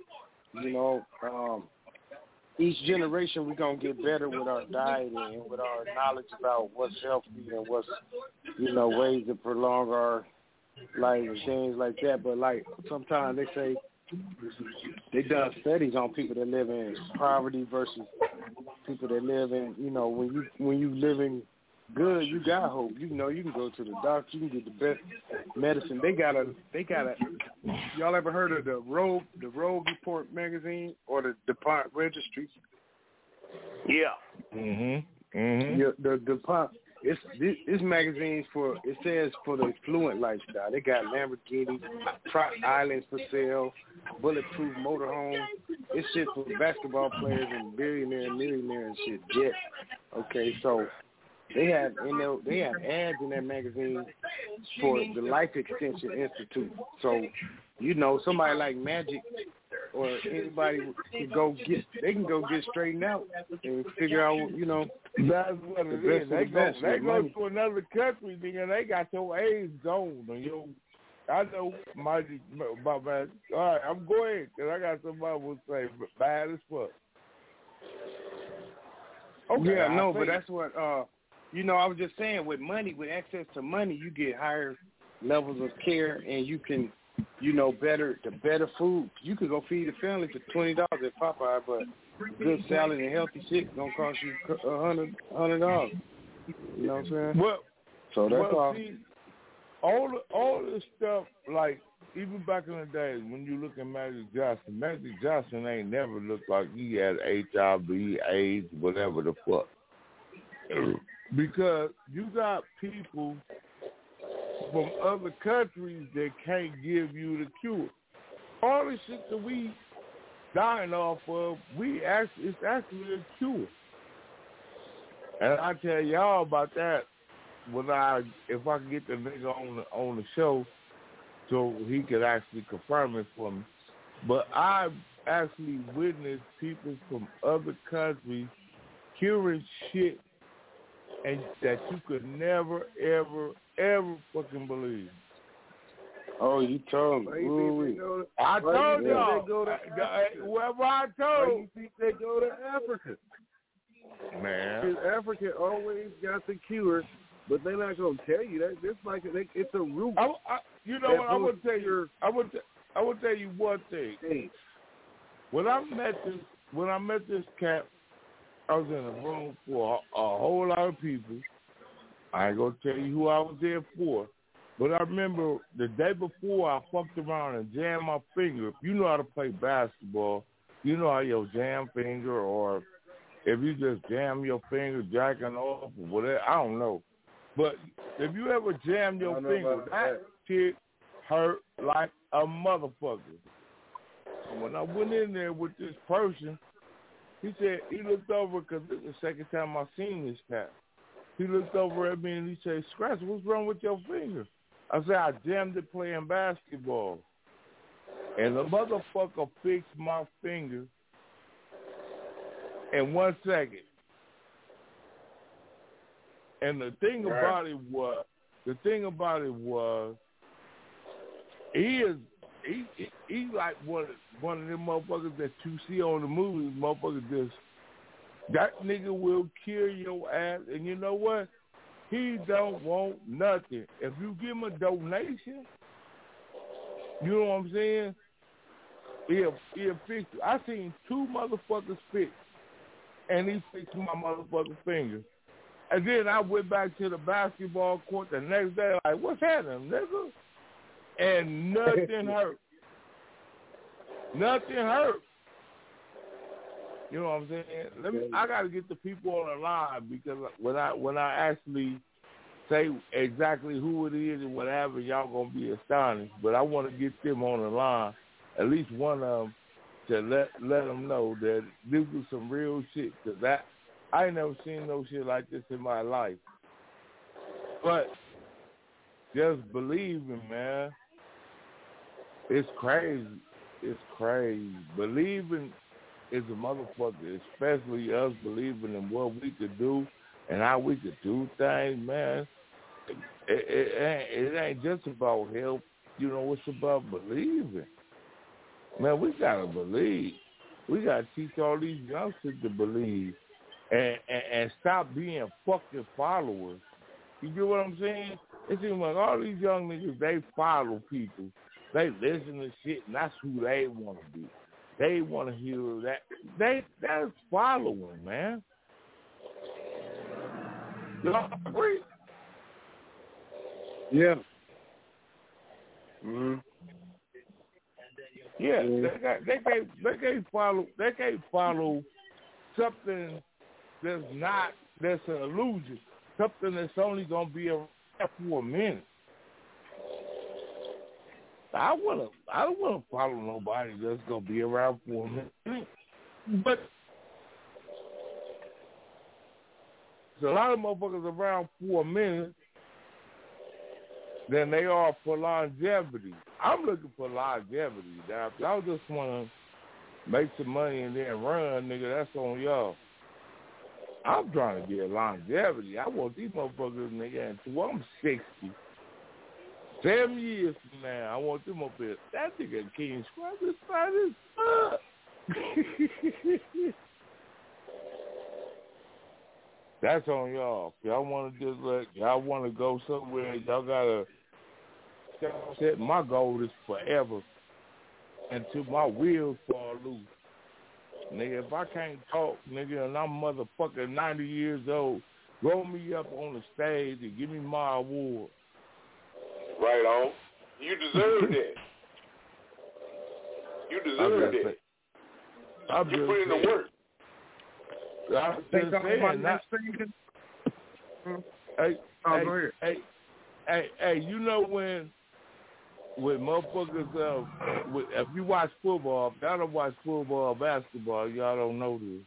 each generation we're going to get better with our diet and with our knowledge about what's healthy and what's, ways to prolong our life and things like that. But, like, sometimes they say they done studies on people that live in poverty versus people that live in, when you living good, you got hope. You can go to the doctor, you can get the best medicine. They got a y'all ever heard of the Rogue Report magazine or the DuPont Registry? Yeah. Yeah, the DuPont this magazine's it says for the affluent lifestyle. They got Lamborghini, islands for sale, bulletproof motorhome. It's shit for basketball players and billionaire, millionaire and shit. Jet. Okay, so they have ads in that magazine for the Life Extension Institute. So, somebody like Magic or anybody can go get straightened out and figure out, that's what it is. They go to another country, nigga, they got your age zone. I know my man. All right, I'm going because I got somebody who say bad as fuck. Okay, yeah, no, but that's what I was just saying. With money, with access to money, you get higher levels of care, and you can, better food. You could go feed a family for $20 at Popeye, but good salad and healthy shit gonna cost you $100. You know what I'm saying? Well, so that's all. See, all this stuff, like even back in the days when you look at Magic Johnson ain't never looked like he had HIV, AIDS, whatever the fuck. Because you got people from other countries that can't give you the cure. All the shit that we dying off of, it's actually a cure. And I tell y'all about that if I can get the nigga on the show so he could actually confirm it for me. But I've actually witnessed people from other countries curing shit and that you could never, ever, ever fucking believe. Oh, you told me. I told y'all. Whoever I told. Why you think they go to Africa? Man. Because Africa always got the cure, but they're not going to tell you that. It's a root. What I would tell you? I would tell you one thing. When I met this cat, I was in a room for a whole lot of people. I ain't gonna tell you who I was there for, but I remember the day before I fucked around and jammed my finger. If you know how to play basketball, you know how your jam finger, or if you just jam your finger, jacking off or whatever, I don't know. But if you ever jam your finger, that shit hurt like a motherfucker. So when I went in there with this person, he looked over, because this is the second time I seen this cat. He looked over at me and he said, "Scratch, what's wrong with your finger?" I said, "I jammed it playing basketball." And the motherfucker fixed my finger in 1 second. And the thing about it was, he like one of them motherfuckers that you see on the movies. Motherfuckers that nigga will kill your ass. And you know what? He don't want nothing. If you give him a donation, you know what I'm saying? He'll fix you. I seen 2 motherfuckers fix, and he fixed my motherfucking finger. And then I went back to the basketball court the next day, like, what's happening, nigga? And nothing hurt. Nothing hurt. You know what I'm saying? I got to get the people on the line, because when I actually say exactly who it is and whatever, y'all gonna be astonished. But I want to get them on the line, at least one of them, to let them know that this was some real shit. Because I ain't never seen no shit like this in my life. But just believing, man, it's crazy. It's crazy. Believing is a motherfucker, especially us believing in what we could do and how we could do things, man. It ain't just about help. You know, it's about believing. Man, we got to believe. We got to teach all these youngsters to believe and stop being fucking followers. You get what I'm saying? It seems like all these young niggas, they follow people. They listen to shit, and that's who they want to be. They want to hear that. That's following, man. You know, agree? Yeah. Mm-hmm. Yeah, they can't follow something that's an illusion. something that's only gonna be around for a minute. I don't wanna follow nobody that's gonna be around for a minute. But there's a lot of motherfuckers around for a minute than they are for longevity. I'm looking for longevity. Now, if y'all just wanna make some money and then run, nigga, that's on y'all. I'm trying to get longevity. I want these motherfuckers, nigga, until I'm 60. 7 years from now, I want them up here. That nigga King Scrub is fine as fuck. That's on y'all. If y'all want to just y'all want to go somewhere, y'all gotta set. My goal is forever until my wheels fall loose. Nigga, if I can't talk, nigga, and I'm motherfucking 90 years old, roll me up on the stage and give me my award. Right on. You deserve that. You deserve that. You put in the work. I'm just saying. Hey, you know when motherfuckers, if you watch football, if y'all don't watch football or basketball, y'all don't know this.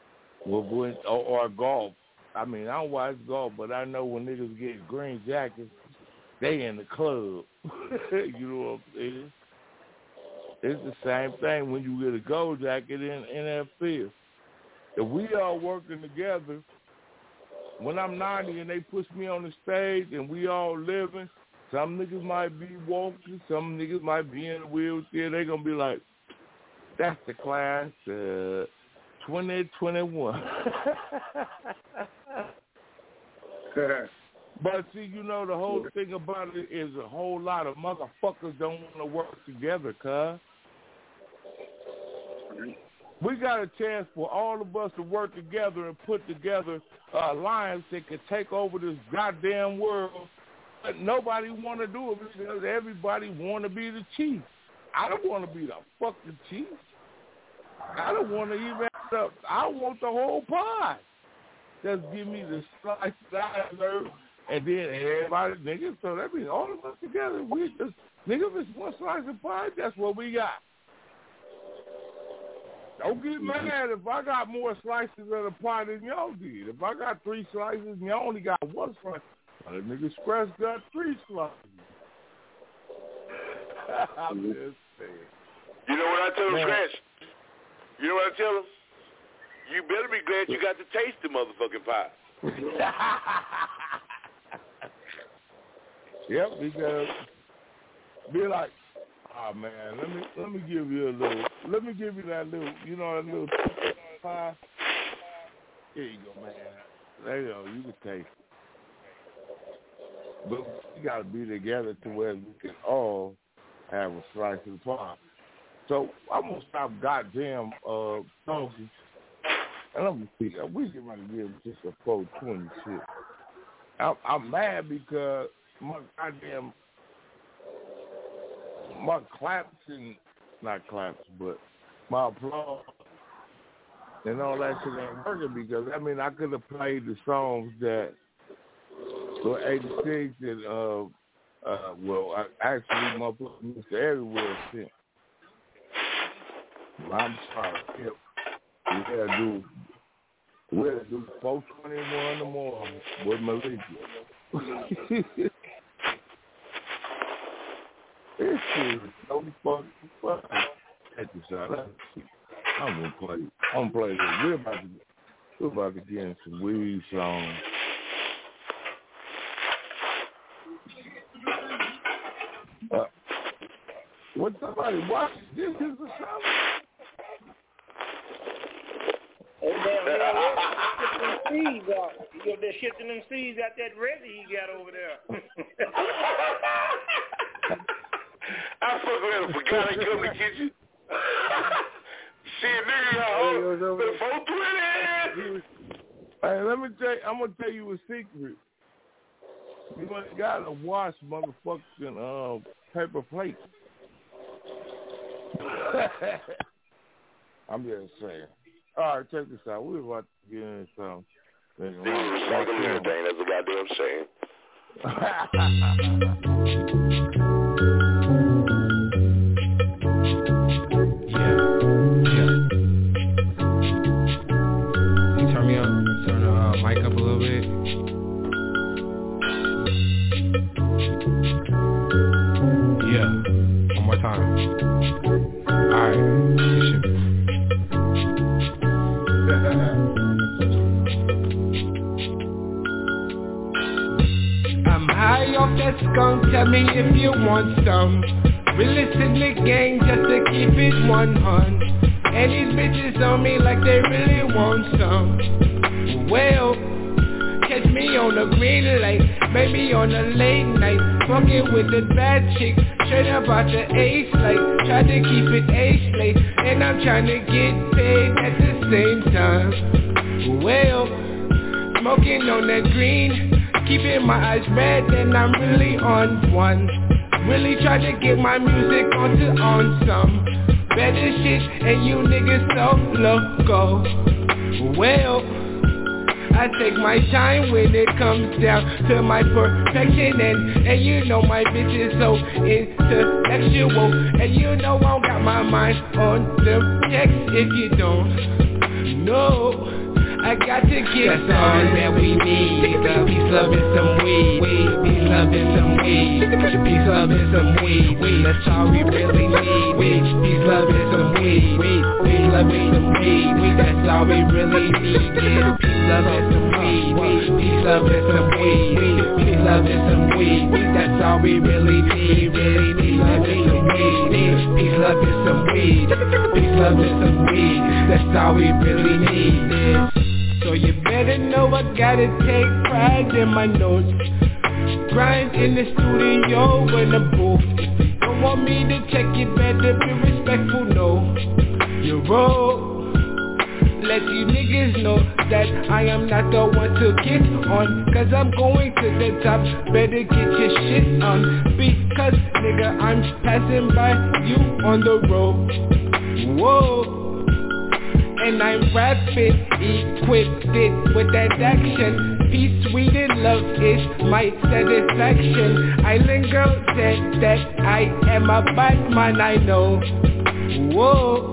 Or golf. I mean, I don't watch golf, but I know when niggas get green jackets, they in the club. You know what I'm saying? It's the same thing when you get a gold jacket in that field. If we all working together, when I'm 90 and they push me on the stage and we all living, some niggas might be walking, some niggas might be in a wheelchair. They gonna be like, that's the class 2021. But see, you know, the whole thing about it is a whole lot of motherfuckers don't want to work together, cuz. We got a chance for all of us to work together and put together an alliance that can take over this goddamn world. But nobody want to do it because everybody want to be the chief. I don't want to be the fucking chief. I don't want to even up. I want the whole pie. Just give me the slice that I deserve, and then everybody, niggas. So that means all of us together. We just, niggas, it's one slice of pie. That's what we got. Don't get mad if I got more slices of the pie than y'all did. If I got 3 slices and y'all only got 1 slice, the nigga Scratch got 3 slices. I'm just saying. You know what I tell him, Scratch? You know what I tell him? You better be glad you got to taste the motherfucking pie. Yep, because be like, oh man, let me give you that little, you know, that little pie. Here you go, man. There you go, you can taste it. But we gotta be together to where we can all have a slice of the pie. So I'm gonna stop goddamn talking. And I'm gonna see, we get ready to give just a 420 shit. I'm mad because my claps and not claps, but my applause and all that shit ain't working because I mean I could have played the songs that were 86 and actually my Mr. Everywhere sent. I'm sorry. Yep. We'll do 421 tomorrow with Malika. This shit is so fucking. Check this out. I'm gonna play this. We're about to get in some weed songs. What somebody watching? This is a song. Hey, man, they're shifting them seeds out that resi he got over there. I fucking forgot I come to get you. Shit, nigga, the 420. Hey, let me tell you, I'm gonna tell you a secret. You gotta wash motherfucking paper plates. I'm just saying. All right, check this out. We're about to get in some. Recycling everything, that's a goddamn shame. Turn the mic up a little bit. Yeah, one more time. Alright, I'm high off that skunk, tell me if you want some. We listen to gang just to keep it 100. And these bitches on me like they really want some. Well, catch me on the green light, maybe on a late night, fucking with a bad chick, straight about the ace light, try to keep it ace late, and I'm trying to get paid at the same time. Well, smoking on that green, keeping my eyes red, and I'm really on one. Really try to get my music on some better shit, and you niggas so loco. Well, I take my time when it comes down to my perfection, and you know my bitch is so intellectual, and you know I don't got my mind on them checks. If you don't know, I got to get that's all that we need. Peace, love, and some weed. Peace, love, and some weed. Peace, love, and some weed. That's all we really need. Peace, love, and some weed. Peace, love, and some weed. That's all we really need. Peace, love, and some weed. Peace, love, and some weed. Peace, love, and some weed. That's all we really need. Peace, love, and some weed. Peace, love, and some weed. Peace, love, and some weed. That's all we really need. So you better know I gotta take pride in my notes. Grind in the studio in the booth. Don't want me to check it, better be respectful, no. You roll. Let you niggas know that I am not the one to get on, cause I'm going to the top, better get your shit on. Because nigga I'm passing by you on the road. Whoa. And I'm rapping, equipped it with that action. Peace, sweet, and love is my satisfaction. Island girl said that I am a bad man, I know. Whoa,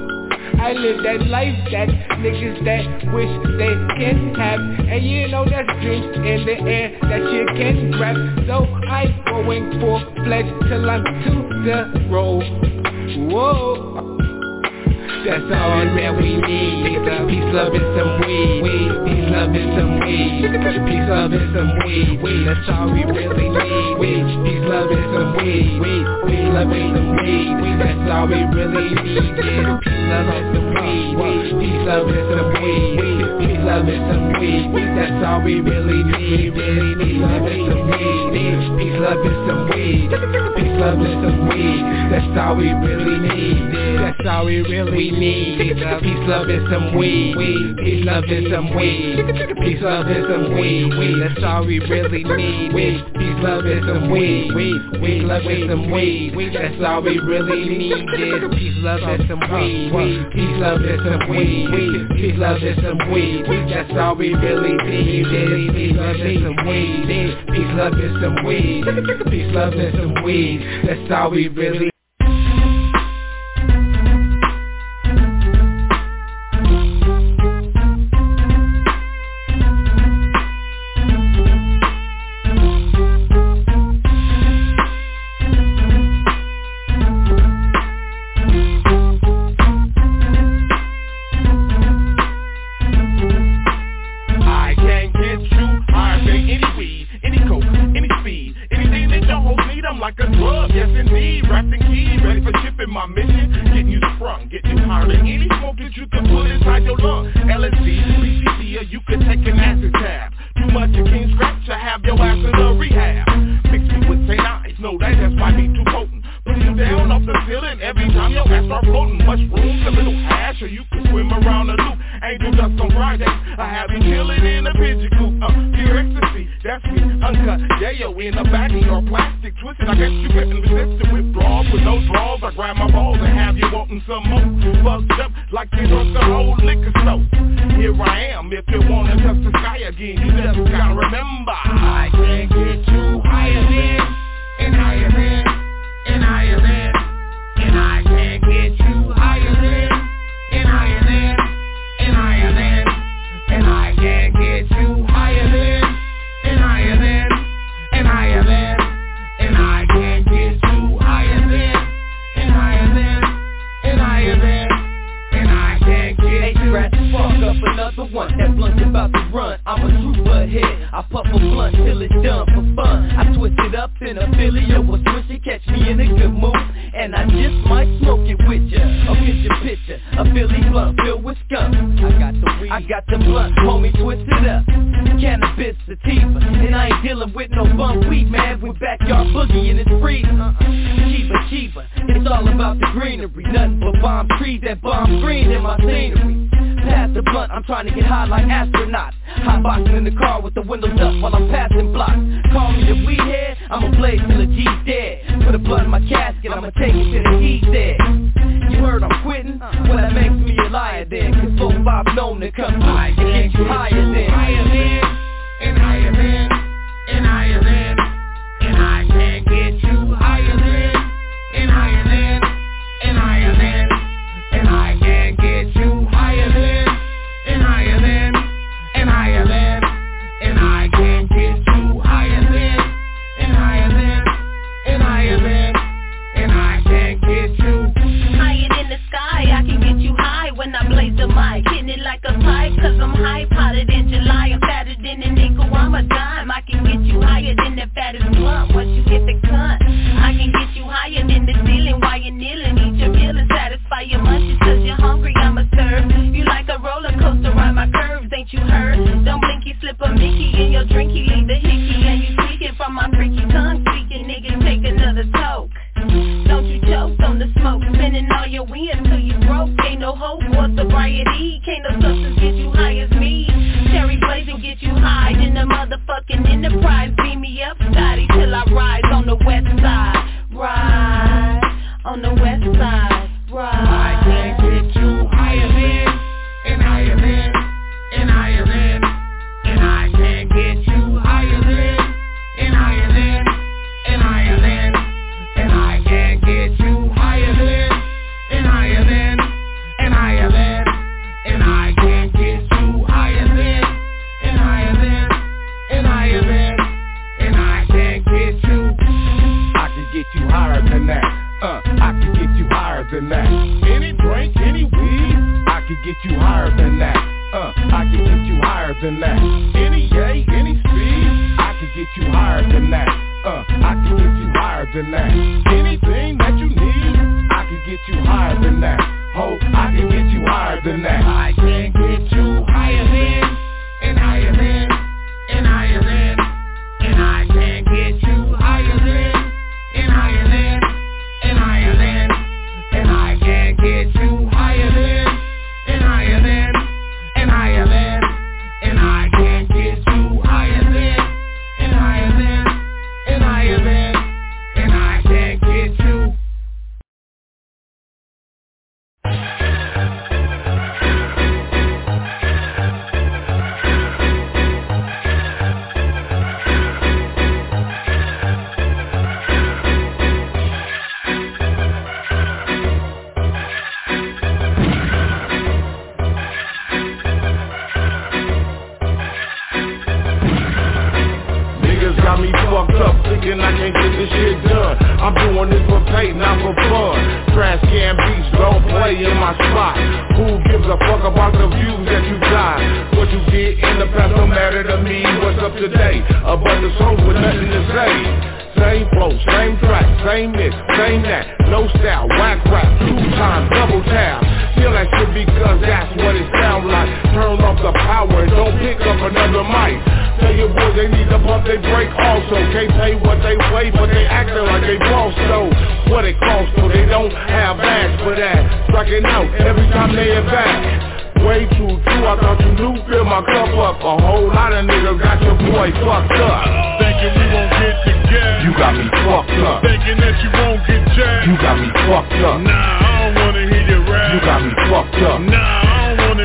I live that life that niggas that wish they can have. And you know that's drinks in the air that you can grab. So I'm going full fledged till I'm to the road. Whoa, that's all that we need. Peace, love, and some weed. Peace, love, and some weed. Peace, love, and some weed. That's all we really need. Peace, love, and some weed. Peace, love, and some weed. That's all we really need. Peace, love, and some weed. Peace, love, and some weed. Peace, love, and some weed. That's all we really need. Peace, love, and some weed. Peace, love, and some weed. Peace, love, and some weed. That's all we really need. That's all we really need. Peace, love, and some weed. Peace, love, and some weed. Peace, love, and some weed. That's all we really need. Peace, love, and some weed. Peace, love, and some weed. That's all we really need. Peace, love, and some weed. Peace, love, and some weed. Peace, love, and some weed. That's all we really need. Peace, love, and some weed. Peace, love, and some weed. Peace, love, and some weed. That's all we really need. here I am. If you wanna touch the sky again, you just gotta remember, I can't get you higher than, and higher than, and higher than, and I can't get you higher than, and higher than, and higher than, and I can't get you higher than, and higher than, and higher than, and I can't get you higher than, and higher than, and higher than, and I can't get you. Scratch the fuck up another one. That blunt's about to run. I'm a true butthead. I puff a blunt till it's done for fun. I twist it up in a Philly or a Swisher. Catch me in a good mood, and I just might smoke it with ya. A picture, a Philly blunt filled with skunk. I got the blunt, homie, twist it up. Cannabis sativa, and I ain't dealing with no bum weed, man. We backyard boogie and it's freezing. Chiba, it's all about the greenery. Nothing but bomb trees that bomb green in my scenery. Pass the blunt, I'm trying to get high like astronauts. Hotboxing in the car with the windows up while I'm passing blocks. Call me a weed head, I'ma blaze till the G's dead. Put a blunt in my casket, I'ma take it till the E's dead. You heard I'm quitting? Well, that makes me a liar then. Cause 4-5 known to come through and get you higher than. Higher than, and higher than, and higher than, and I can't get you higher than, and higher than, and higher than, and I can't get you higher than, and higher than, and higher than, and I can't get you higher than, and higher than, and higher than, and I can't get you higher than the sky. I can get you high when I blaze the mic, hitting it like a pipe, cause I'm hype, hotter than July. I'm fatter than a nickel, I'm a dime. I can get you higher than the fattest blunt once you hit the cunt. I can get you higher than the ceiling while you're kneeling. Eat your meal and satisfy your munchies cause you're hungry, I'ma serve you like a roller coaster, ride my curves, ain't you heard? Don't blinky, slip a Mickey in your drinky, leave the hickey, and you tweaking from my freaky tongue speaking, nigga, take another toke. Don't you choke on the smoke, spending all your wins till you broke. Ain't no hope or sobriety, can't no substance get you high as me. Cherry blazing get you high in the motherfucking Enterprise. Beam me up, Scotty, till I rise on the west side. Ride on the west side. Ride. I can't get you higher than, and higher than, and higher than, and I can't get you higher than, and higher than, and higher than, and I can't get you higher than, and higher than, and higher than, and I can't get you higher than, and higher than, and higher than, and I can't get you. I can get you higher than that. I can get you higher than that. Any drink, any weed, I can get you higher than that. I can get you higher than that. Any yay, any speed, I can get you higher than that. I can get you higher than that. Anything that you need, I can get you higher than that. Ho, I can get you higher than that. I can get you higher than, and higher than, and higher than, and I can get you higher than, and higher than, and higher than, and I can get you higher than, and higher than, and higher than, and I can get you higher than, and higher than, and higher than, and I can get you. Got me fucked up, thinking I can't get this shit done. I'm doing this for pay, not for fun. Trash can beats, don't play in my spot. Who gives a fuck about the views that you got? What you did in the past don't matter to me. What's up today? A bunch of songs with nothing to say. Same flow, same track, same this, same that. No style, whack rap, 2-time, double tap. Feel that shit because that's what it sound like. Turn off the power and don't pick up another mic. Tell your boys they need to pump they break also. Can't pay what they weigh, but they acting like they boss though. What it costs so they don't have bags for that. Striking out every time they attack. Way too true, I thought you knew, fill my cup up. A whole lot of niggas got your boy fucked up. Thinking we won't get together. You got me fucked up. Thinking that you won't get jacked. You got me fucked up. Nah, I don't wanna hear your rap. You got me fucked up. Nah, I don't wanna hear your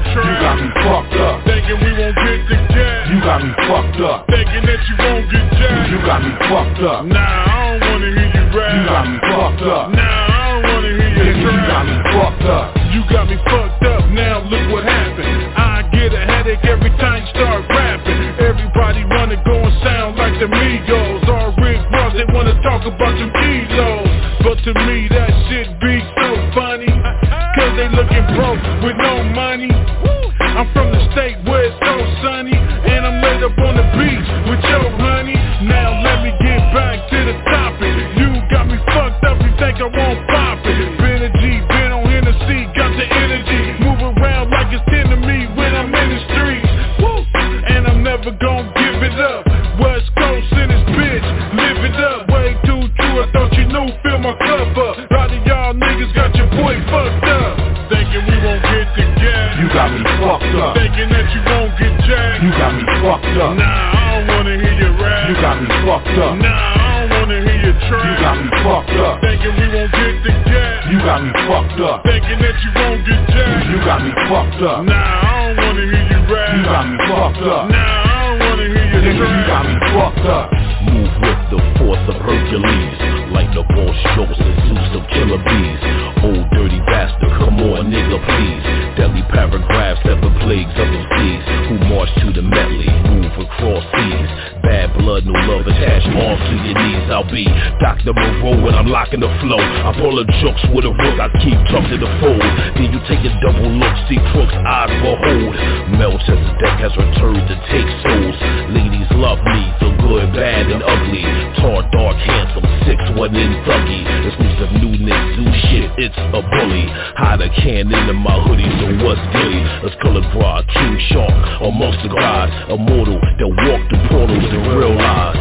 trap. You got me fucked up. Thinking we won't get the gas. You got me fucked up. Thinking that you won't get jacked. You got me fucked up. Nah, I don't wanna hear you rap. You got me fucked up. Nah, I don't wanna hear you trap. You got me fucked up. You got me fucked up. Now look what happened. I get a headache every time you start rapping. Everybody wanna go and sound like the Migos or Rick Ross. They wanna talk about them kilos. But to me that shit be so funny, cause they looking broke with no money. I'm from the state where it's so sunny, and I'm laid up on the beach with your honey. Now let me get back to the topic. You got me fucked up, you think I won't pop it. Been a G, been on Hennessy, got the energy. Move around like it's 10 to me when I'm in the street. Woo! And I'm never gonna give it up. West Coast in this bitch, live it up. Way too true, I thought you knew, fill my cup up. A lot of y'all niggas got your boy fucked up. Thinking we won't get the gas. You got me fucked up. Thinking that you won't get jacked. You got me fucked up. Nah, I don't wanna hear you rap. You got me fucked up. Nah, I don't wanna hear you trap. You got me fucked up. Thinking we won't get the gas. You got me fucked up. Thinking that you won't get jacked. You got me fucked up. Nah, I don't wanna hear you rap. You got me fucked up. Nah, I don't wanna hear you trap. You got me fucked up. Move with the force of Hercules, like the boss Joseph, Zeus of killer bees. Old dirty bastard, come on nigga please. Deadly paragraphs, 7 plagues of the seas. Who march to the medley, move across seas. Bad blood, no love attached, arms to your knees. I'll be Dr. Moreau when I'm locking the flow. I pull a jokes with a rook, I keep tucked in the fold. Then you take a double look, see crooks eyes behold. Melchizedek has returned to take souls. Ladies love me, the good, bad, and ugly. Tall, dark, handsome, 6'1" and thuggy. Exclusive newness, zoo shit, it's a bully. Hide a cannon in my hoodie, so what's dilly? Let's color broad, King Shark, amongst the gods. Immortal, that walk through portals and realize.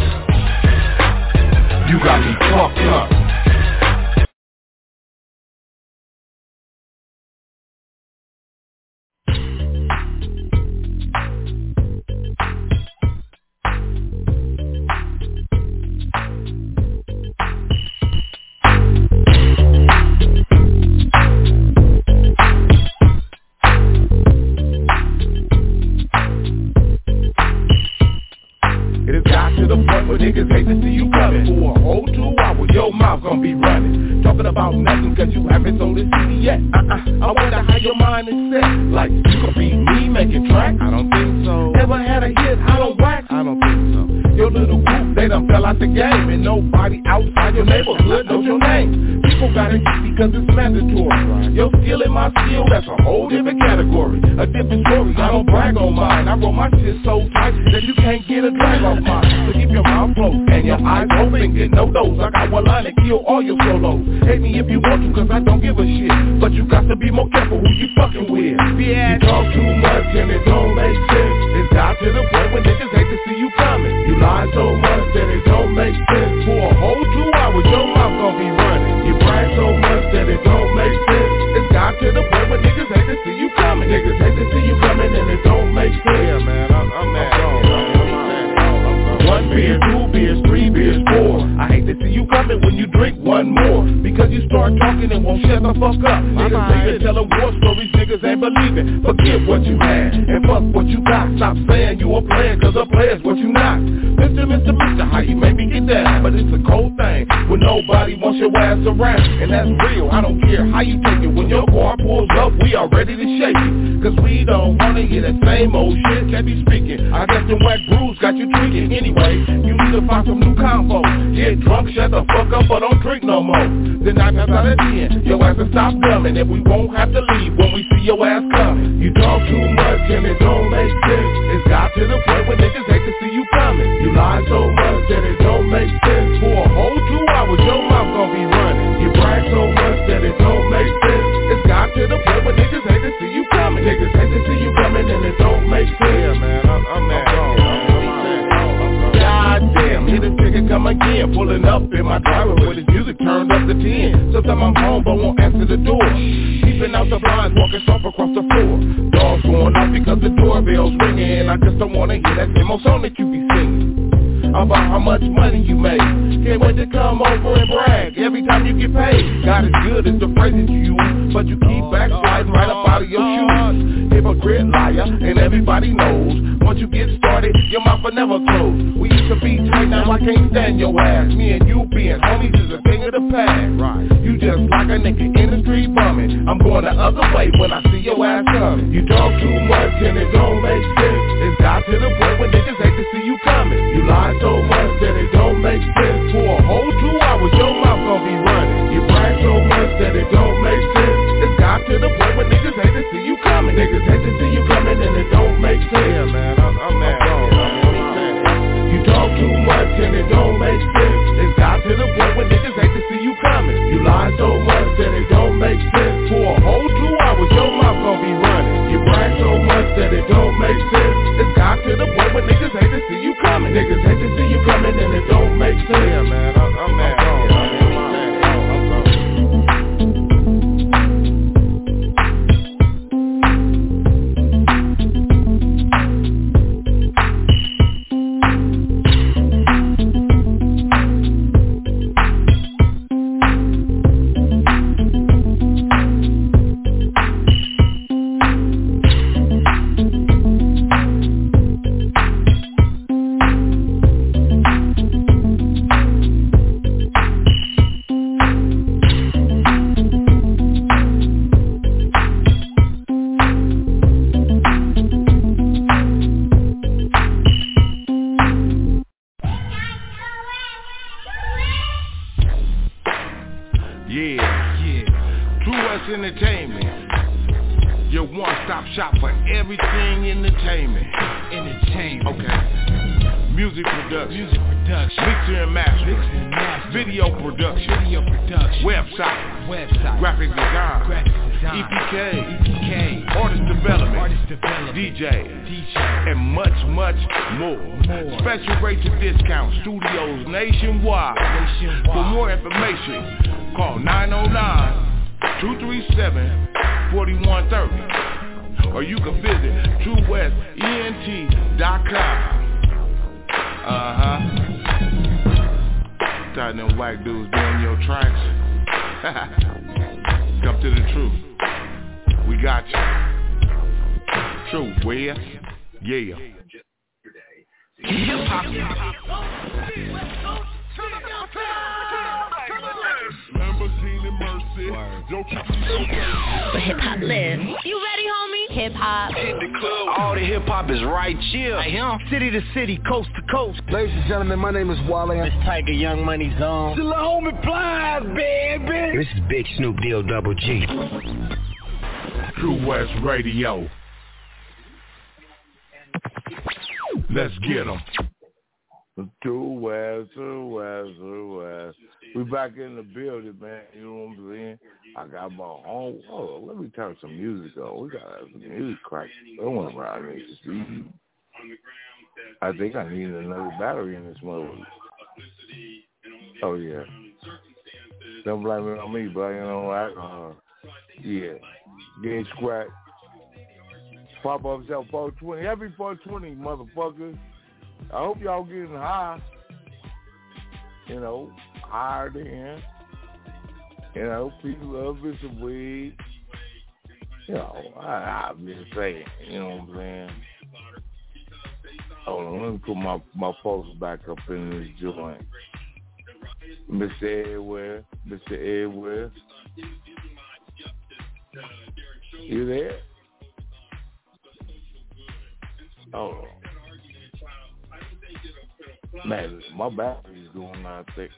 You got me fucked up. Niggas hate to see you coming. For a whole 2 hours, your mouth gon' be running. Talking about nothing cause you haven't sold this CD yet. I wonder how your mind is set. Like, you could be me making tracks? I don't think so. Ever had a hit out on wax? I don't think so. Your little group, they done fell out the game. And nobody outside your neighborhood knows your name. People gotta eat because it's mandatory. Your skill and my skill, that's a whole different category. A different story, I don't brag on mine. I roll my shit so tight that you can't get a drag off mine. So keep your mouth closed and your eyes open, get no dose. I got one line to kill all your solos. Hate me if you want to, cause I don't give a shit. But you got to be more careful who you fucking with. You talk too much and it don't make sense. It's got to the point when niggas hate to see you coming. You lie so much that it don't make sense. For a whole 2 hours, your mouth gon' be running. You brag so much that it don't make sense. It's got to the point when niggas hate to see you coming. Niggas hate to see you coming and it don't make sense. Yeah, man, I'm mad. 1 beer, 2 beers, 3 beers, 4. I hate to see you coming when you drink one more. Because you start talking and won't shut the fuck up. Niggas leaving, telling war stories, niggas ain't believing. Forget what you had and fuck what you got. Stop saying you a player, cause a player's what you not. Mister, how you make me get down? But it's a cold thing when nobody wants your ass around. And that's real, I don't care how you take it. When your car pulls up, we are ready to shake it. Cause we don't wanna hear that same old shit. Can't be speaking, I guess the whack grooves got you tweaking. Anyway, you need to find some new convo. Get drunk, shut the fuck up, or don't drink no more. Then 9 times out of 10, your ass will stop coming. And we won't have to leave when we see your ass coming. You talk too much and it don't make sense. It's got to the point where niggas hate to see you coming. You lie so much that it don't make sense. For a whole 2 hours, your mouth gon' be running. You brag so much that it don't make sense. It's got to the point where niggas hate to see you coming. Niggas hate to see you coming and it don't make sense. Yeah, man, I'm mad. Goddamn, hit a nigga come again. Pulling up in my driveway with his music turned up to 10. Sometimes I'm home but won't answer the door. Peeping out the blinds, walking soft across the floor. Dogs going off because the doorbell's ringing. I just don't wanna hear that same old song that you be singing. about how much money you made. Can't wait to come over and brag every time you get paid. God is good is the phrases you use, but you keep backsliding right up out of your shoes. Hypocrite, liar, and everybody knows. Once you get started, your mouth will never close. We used to be tight, now I can't stand your ass. Me and you being homies is a thing of the past. Right. You just like a nigga in the street bumming. I'm going the other way when I see your ass coming. You talk too much and it don't make sense. It's got to the point when niggas hate to see you coming. You lie so much that it don't make sense. For a whole 2 hours, your mouth gon' be running. You brag so much that it don't make sense. It's got to the point when niggas hate to see you coming. Niggas hate to see you coming and it don't make sense. Yeah, man, I'm mad. You talk too much and it don't make sense. It's got to the point when niggas hate to see you coming. You lie so much that it don't make sense. For a whole 2 hours, your mouth gon' be running. You brag so much that it don't make sense. It's got to the point when niggas hate to see you coming. Niggas hate to see you coming and it don't make sense. Yeah, man, I'm mad. Studios nationwide. For more information, call 909-237-4130. Or you can visit TrueWestENT.com. Thought them white dudes doing your tracks. Come to the truth. We got you. True West, yeah. Hip-hop. But hip-hop lives. You ready, homie? Hip-hop. All the hip-hop is right here. Right here. City to city, coast to coast. Ladies and gentlemen, my name is Wale. It's Tiger Young Money Zone. The homie Plies, baby. This is Big Snoop Deal Double G. True West Radio. Let's get them. True West. We back in the building, man. You know what I'm saying? I got my own. Oh, let me turn some music on. We got some music crack. I don't want to ride this. I think I need another battery in this mode. Oh, yeah. Don't blame it on me, but you know what? Yeah. Getting scratched. Pop up yourself 420. Every 420, motherfuckers. I hope y'all getting high. You know, higher than. You know, people love me some weed. You know, I've been saying, you know what I'm saying? Hold on, let me put my folks back up in this joint. Mr. Edward. You there? Hold on. Man, my battery's going out thick.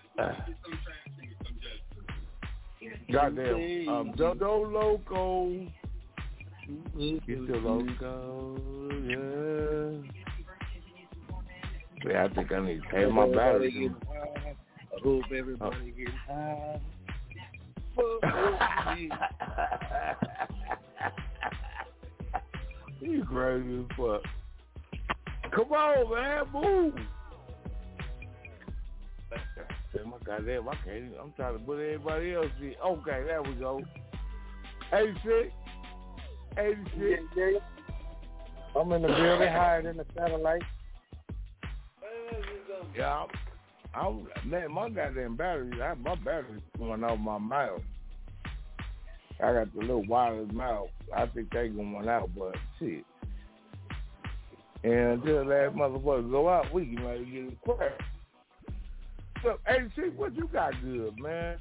Goddamn. Dodo Loco. Get the loco, yeah. Yeah, I think I need to pay my battery. I hope everybody gets high. You crazy as fuck. Come on, man, move. My goddamn, I can't even, I'm trying to put everybody else in. Okay, there we go. 86. I'm in the building higher than the satellite. Yeah, man, my goddamn battery, my battery's going off my mouth. I got the little wireless mouth. I think they going out, but shit. And until that motherfucker go out, we can maybe get it quiet. So, AC, what you got good, man?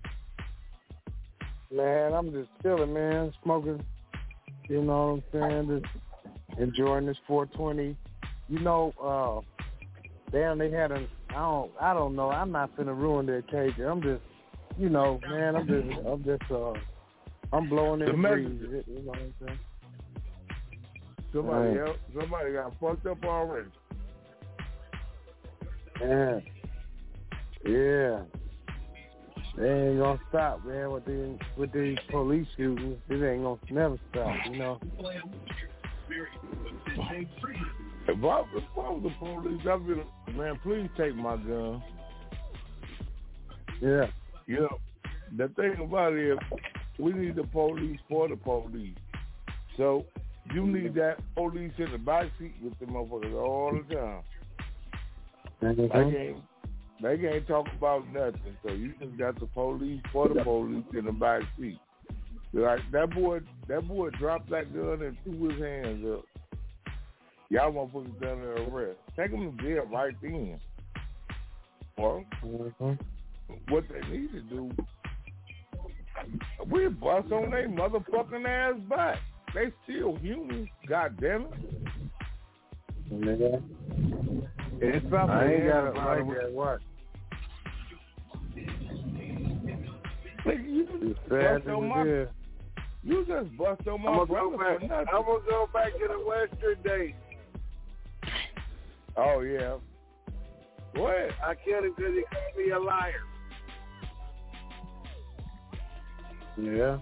Man, I'm just chilling, man, smoking. You know what I'm saying? Just enjoying this 420. You know, damn, they had I don't know. I'm not finna ruin their cake. I'm just, you know, man. I'm blowing in the breeze. You know what I'm saying? Somebody got fucked up already. Yeah. They ain't gonna stop, man. With these police shootings, it ain't gonna never stop. You know. If I was the police, I'd be like, man, please take my gun. Yeah. Yeah. The thing about it is, we need the police for the police. So you need that police in the backseat with the motherfuckers all the time. Mm-hmm. They can't talk about nothing. So you just got the police for the police in the backseat. Like that boy dropped that gun and threw his hands up. Y'all motherfuckers down there arrest. Take them to jail right then. Well, what they need to do, we bust on their motherfucking ass back. They still human. God damn it. Nigga. It's something I ain't got it like that. What? You just bust on my brother for nothing. I'm gonna go back to the Western days. Oh yeah. What? I killed him because he called me a liar. Yeah.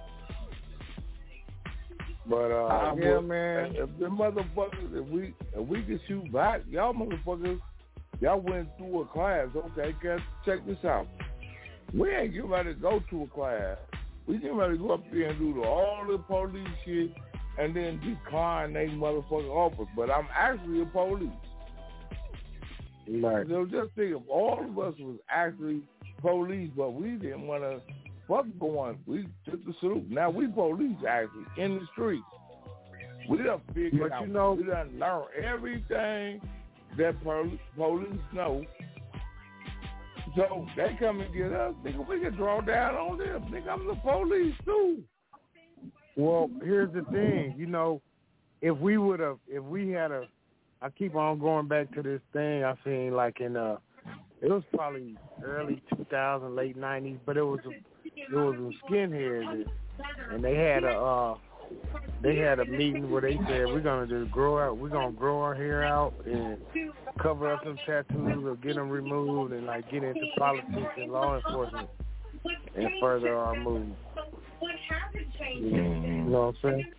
But yeah, man. If the motherfuckers, if we can shoot back, y'all motherfuckers, y'all went through a class. Okay, guys, check this out. We ain't getting ready to go to a class. We getting ready to go up there and do all the police shit and then decline they motherfucking offers. But I'm actually a police. Right. So just think if all of us was actually police, but we didn't want to fuck going. We took the salute. Now we police actually in the streets. We done figured out. We done learned everything that police know. So they come and get us. Nigga, we can draw down on them. Nigga, I'm the police too. Well, here's the thing. You know, if we had I keep on going back to this thing I seen like in it was probably early 2000, late 90s, but it was some skinheads, and they had a meeting where they said we're gonna grow our hair out and cover up some tattoos or get them removed and like get into politics and law enforcement and further our movement. You know what I'm saying?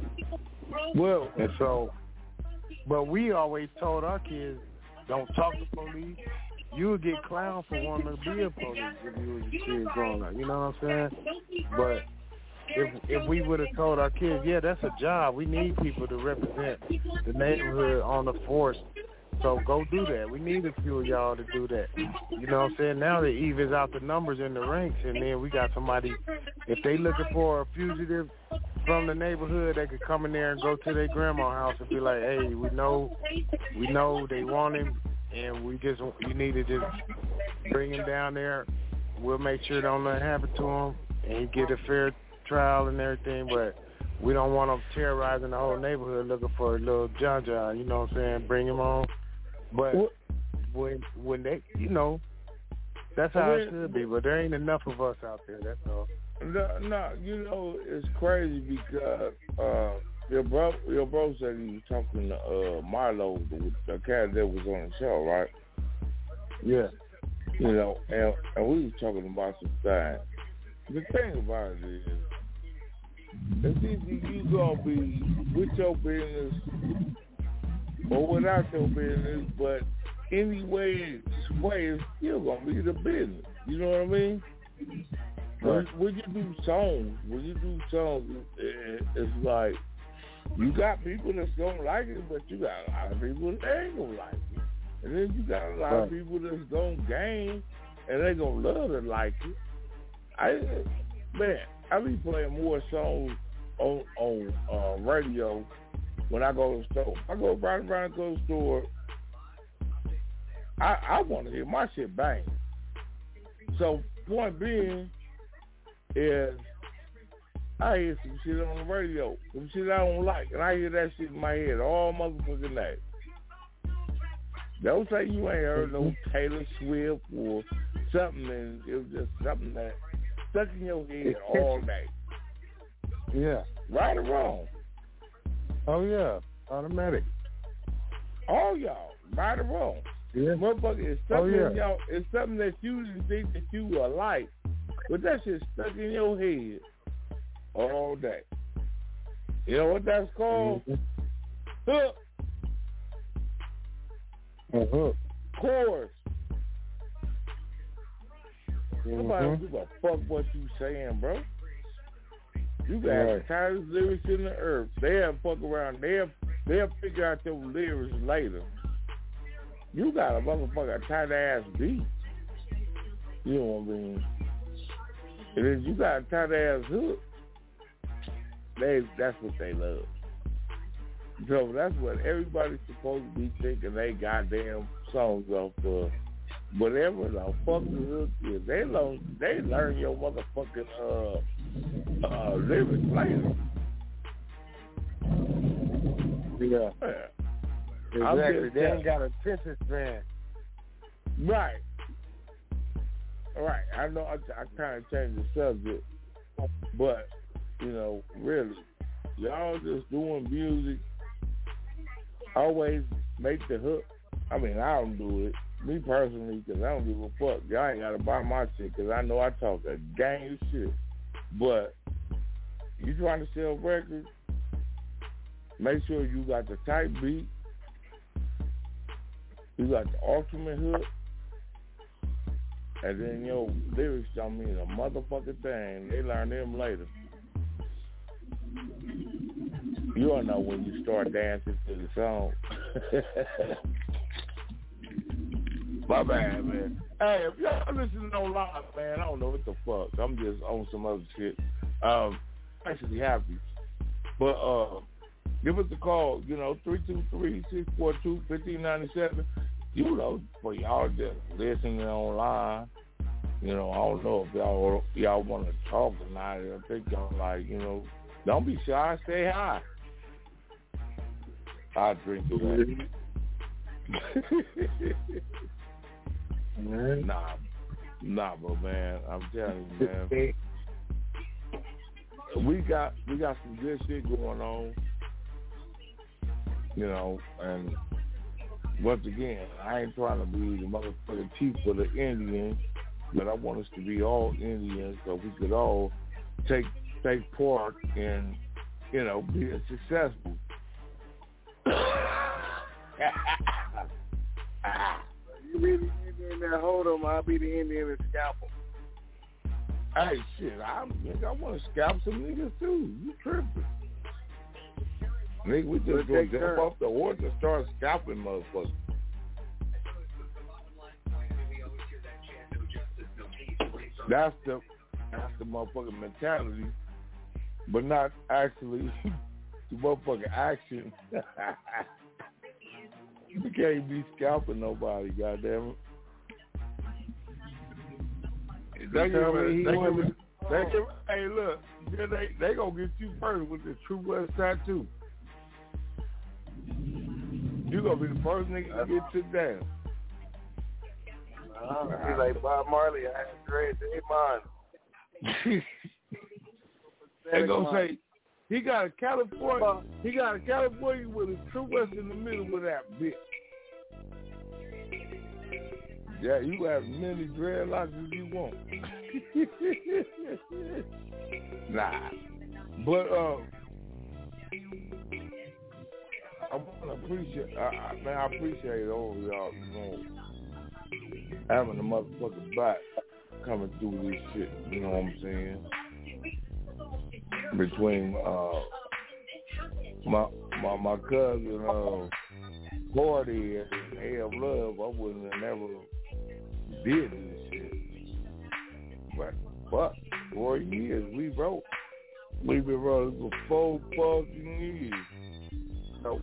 Well, and so, but we always told our kids, don't talk to police. You would get clowned for wanting to be a police if you was a kid growing up. You know what I'm saying? But if we would have told our kids, yeah, that's a job. We need people to represent the neighborhood on the force. So go do that. We need a few of y'all to do that. You know what I'm saying? Now they evens out the numbers in the ranks, and then we got somebody, if they looking for a fugitive from the neighborhood, they could come in there and go to their grandma's house and be like, hey, we know they want him, and you need to just bring him down there. We'll make sure don't nothing happen to him, and he get a fair trial and everything, but we don't want them terrorizing the whole neighborhood looking for a little John, you know what I'm saying? Bring him on. But when they, you know, that's how it should be. But there ain't enough of us out there. That's all. No, you know, it's crazy because your bro said he was talking to Marlo, the cat that was on the show, right? Yeah. You know, and we was talking about some things. The thing about it is, it's either you gonna be with your business or without your business, but anyway, it's still gonna be the business. You know what I mean? Right. When you do songs, it's like you got people that's gonna like it, but you got a lot of people that ain't gonna like it. And then you got a lot of people that's gonna game and they gonna love to like it. I be playing more songs on radio when I go to the store. I go right around and go to the store. I want to hear my shit bang. So point being is I hear some shit on the radio, some shit I don't like, and I hear that shit in my head all motherfucking night. Don't say you ain't heard no Taylor Swift or something, and it was just something that stuck in your head all day. Yeah. Right or wrong? Oh, yeah. Automatic. All y'all, right or wrong? Yeah. Motherfucker, it's something y'all. It's something that you didn't think that you were like, but that shit stuck in your head all day. You know what that's called? Hook. A hook. Chorus. Nobody don't give a fuck what you saying, bro. You got the tightest lyrics in the earth. They'll fuck around. They'll figure out your lyrics later. You got a motherfucker tight ass beat. You know what I mean? And then you got a tight ass hook. That's what they love. So that's what everybody's supposed to be thinking they goddamn songs off for. Whatever the fuck the hook is, they learn your motherfucking lyrics later. Yeah. Exactly. They ain't got a attention span. Right. I know I kind of changed the subject, but, you know, really, y'all just doing music, always make the hook. I mean, I don't do it. Me personally, because I don't give a fuck. Y'all ain't got to buy my shit because I know I talk a gang of shit. But you trying to sell records, make sure you got the tight beat, you got the ultimate hook, and then your lyrics don't mean a motherfucking thing. They learn them later. You don't know when you start dancing to the song. My bad, man. Hey, if y'all listening on live, man, I don't know what the fuck. I'm just on some other shit. Actually happy. But give us a call, 323-642-1597. For y'all just listening online. I don't know if y'all want to talk tonight. I think y'all don't be shy, say hi. I'll drink to that. Nah, bro, man. I'm telling you, man. We got some good shit going on, and once again, I ain't trying to be the motherfucking chief of the Indians, but I want us to be all Indians so we could all take part in, being successful. You be the Indian that hold them, I'll be the Indian that scalp them. Hey, shit, I want to scalp some niggas too. You tripping. Nigga, we just go jump off the horse and start scalping motherfuckers. That's the motherfucking mentality, but not actually the motherfucking action. You can't be scalping nobody, goddamn it. Hey, look, they gonna get you first with the True West tattoo. You gonna be the first nigga to get took down. Be like Bob Marley, I had dreads in mine. They gonna say he got a California with a True West in the middle with that bitch. Yeah, you have many dreadlocks as you want. Nah. But I appreciate all of y'all, having the motherfucking back coming through this shit, you know what I'm saying? Between my cousin party and have love, I wouldn't have never did this shit. But 4 years we wrote. We've been rolling for 4 fucking years. So,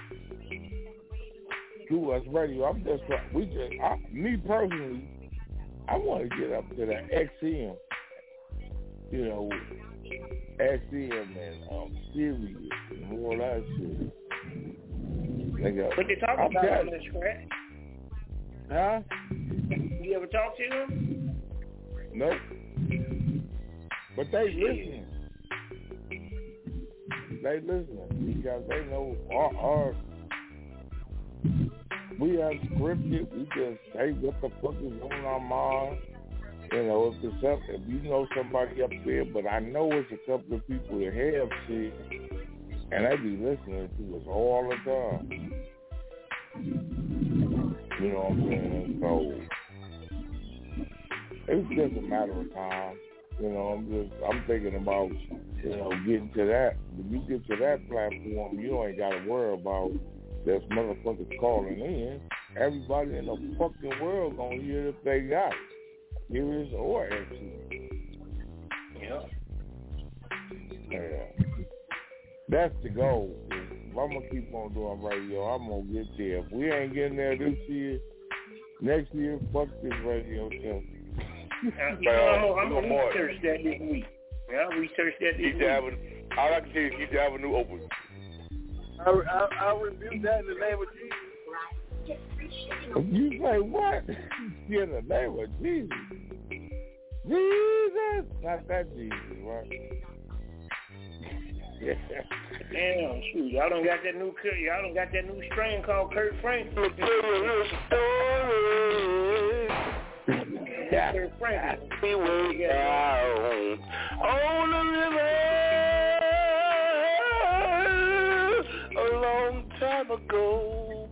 True West Radio, me personally, I want to get up to the XM. You know, XM and Sirius and all that shit. Nigga, what they talking about on this track? Huh? You ever talk to them? Nope. But they listening. They listening because they know our we have scripted. We just say what the fuck is on our mind. You know, if it's up, if you know somebody up there, but I know it's a couple of people that have shit, and they be listening to us all the time. You know what I'm saying? So it's just a matter of time. You know, I'm thinking about, you know, getting to that. When you get to that platform, you ain't got to worry about this motherfuckers calling in. Everybody in the fucking world gonna hear if they got it. Hear this or actually. Yeah. That's the goal. If I'm gonna keep on doing radio, I'm gonna get there. If we ain't getting there this year, next year, fuck this radio show. I'm going to research that this week. Yeah, I'll research that this week. All I can say is East Avenue open. I'll rebuke that in the name of Jesus. You say what? In the name of Jesus. Jesus! Not that Jesus, right? Damn, shoot. Y'all don't got that new strain called Kurt Franklin. Let me tell you a little story. Kurt Franklin. We went down on the river a long time ago.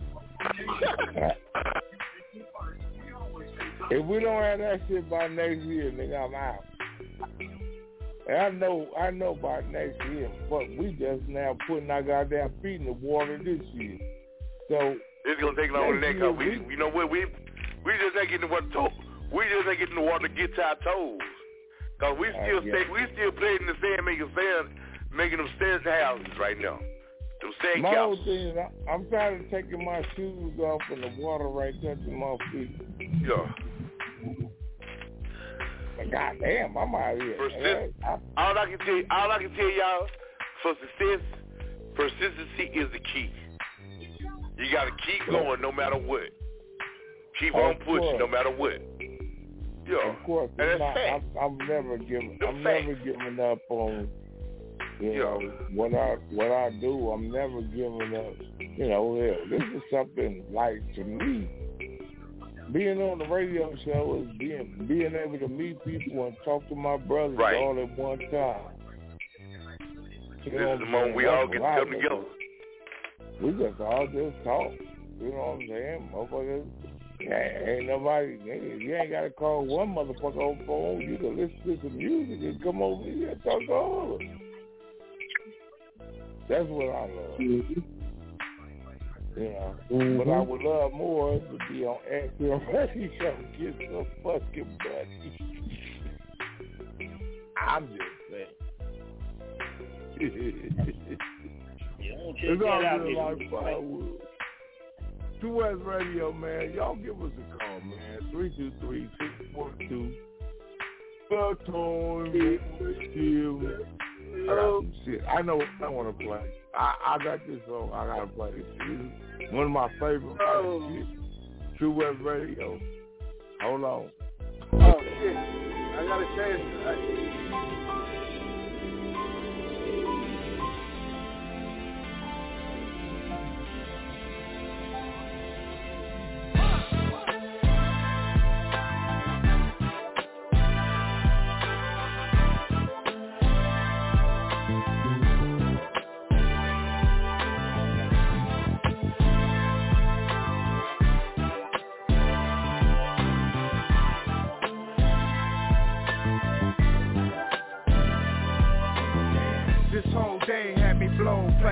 If we don't have that shit by next year, nigga, I'm out. And I know by next year, but we just now putting our goddamn feet in the water this year. So it's gonna take longer than that. Cause you know what? We just ain't getting the water. We just ain't getting the water to get to our toes. Cause we still playing in the sand, making them sand houses right now. Them sand my houses. whole thing is I'm tired of taking my shoes off and the water right touching my feet. Yeah. God damn, I'm out here. All I can tell y'all, for success, persistency is the key. You gotta keep going no matter what. Keep on pushing no matter what. Yeah. Of course. And that's fact. I'm never giving up on what I do. I'm never giving up. You know, this is something like, to me, being on the radio show is being able to meet people and talk to my brothers all at one time. This is the moment we all get to come together. We just all just talk. You know what I'm saying? Motherfuckers, ain't nobody, you ain't got to call one motherfucker on the phone. You can listen to some music and come over here and talk to all of them. That's what I love. Mm-hmm. You know, what I would love more is to be on XM Radio, get some fucking money. I'm just saying. It's all good like firewood. True West Radio, man. Y'all give us a call, man. 323-642. Shit, I know I want to play. I got this song. I gotta play this shit. One of my favorite shit. True West Radio. Hold on. Oh shit! I gotta change. Player.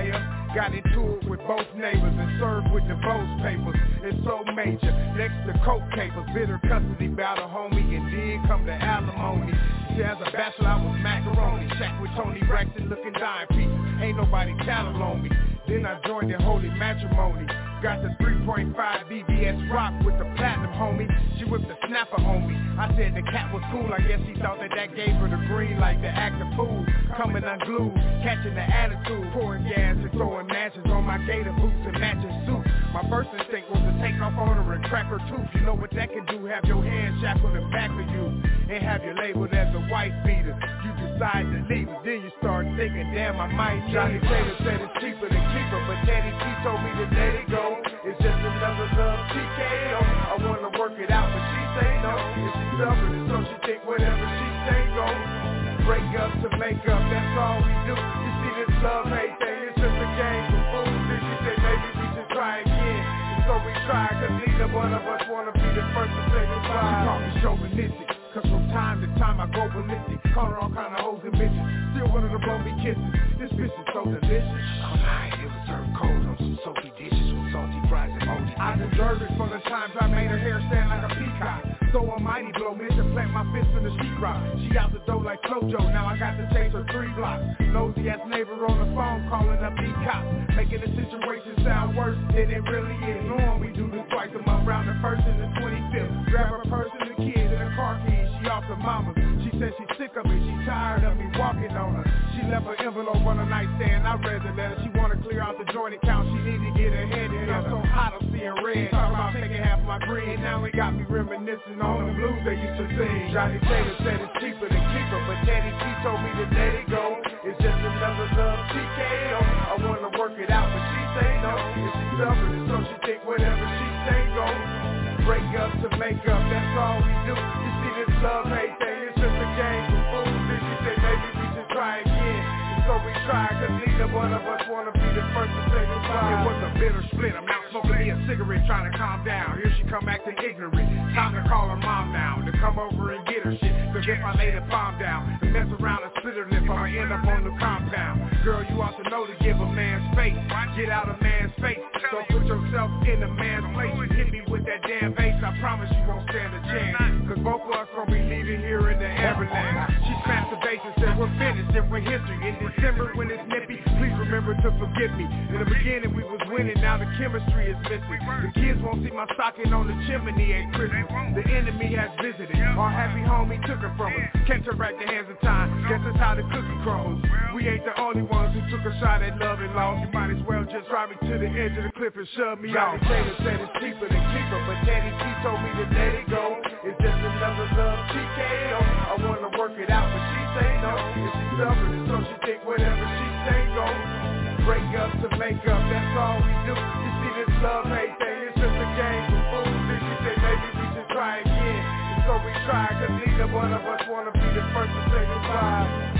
Got into it with both neighbors and served with divorce papers. It's so major, next to coke capers. Bitter custody battle, homie, and then come to alimony. See, as a bachelor, I was macaroni. Shack with Tony Braxton looking dime piece. Ain't nobody tattled on me. Then I joined in holy matrimony. Got the 3.5 BBS rock with the platinum, homie. She whipped the snapper on me. I said the cat was cool. I guess she thought that gave her the green like the act of fool. Coming unglued, catching the attitude. Pouring gas and throwing matches on my gator boots and matching suits. My first instinct was to take off on her and crack her tooth. You know what that can do? Have your hands shackled in back of you and have you labeled as a wife beater. You decide to leave her, then you start thinking, damn, I might. Johnny Taylor said it's cheaper to keep her, but Daddy T told me to let it go. It's just another love TKO. I wanna work it out, but she say no. If she's selfish, so she think whatever she say go. Break up to make up, that's all we do. You see this love-hate thing, it's just a game for fools. Then she said maybe we should try again. And so we try, cause neither one of us wanna be the first to say goodbye. She call me chauvinistic, cause from time to time I go ballistic. Call her all kind of hoes and bitches, still wanted to blow me kisses. This bitch is so delicious. All night it was served cold on some soapy dishes with salty fries and moldy. I deserve it for the times I made her hair stand like a peacock. So almighty blow, meant to plant my fist in the sheetrock. She out the door like Flojo, now I got to chase her 3 blocks. Nosy ass neighbor on the phone calling up D-Cops, making the situation sound worse than it really is. Knowing we do this twice a month, round the 1st and the 25th. Grab her purse and the kids and the car keys, she off the mama. She said she's sick of it, she tired of me walking on her. She left her envelope on the nightstand, I read the letter. She wanna clear out the joint account, she need to get her head in. I'm so hot, I'm seeing red. Talking about taking half my bread, now it got me reminiscing on the blues they used to sing. Johnny Taylor said it's cheaper to keep her, but Daddy T told me to let it go. It's just another love TKO. I wanna work it out, but she say no. If she's selfish, so she think whatever she say go. Break up to make up, that's all we do. You see this love-hate thing, it's just a game for fools. Then she said maybe we should try again. And so we try, cause neither one of us wanna be the first to say goodbye. It was a bitter split, I'm out smoking me a cigarette trying to calm down. Here she come acting ignorant. Time to call her mom now, to come over and get her shit. Cause if I lay the palm down and mess around and split her lip, I'ma end up on the compound. Girl, you ought to know to give a man's face. Get out a man's face. So put yourself in a man's place. You hit me with that damn bass, I promise you won't stand a chance. Cause both of us gon' be leaving here in the avalanche. She smashed the bass and said we're finished and we're history. In December when it's nippy, please remember to forgive me. In the beginning we was winning, now the chemistry is missing. The kids won't see my stocking on the chimney at Christmas. The enemy has visited, our happy homie took her from us. Can't turn back the hands of time, guess that's how the cookie crumbles. We ain't the only ones who took a shot at love and loss. You might as well just drive me to the edge of the cliff and shove me off. Taylor said it's cheaper to keep her, but Daddy T told me to let it go. It's just another love TKO. I wanna work it out, but she say no. If she's selfish, so she think whatever she say go. Break up to make up, that's all we do. You see this love-hate thing, it's just a game for fools. Then she said maybe we should try again. And so we try, cause neither one of us wanna be the first to say goodbye.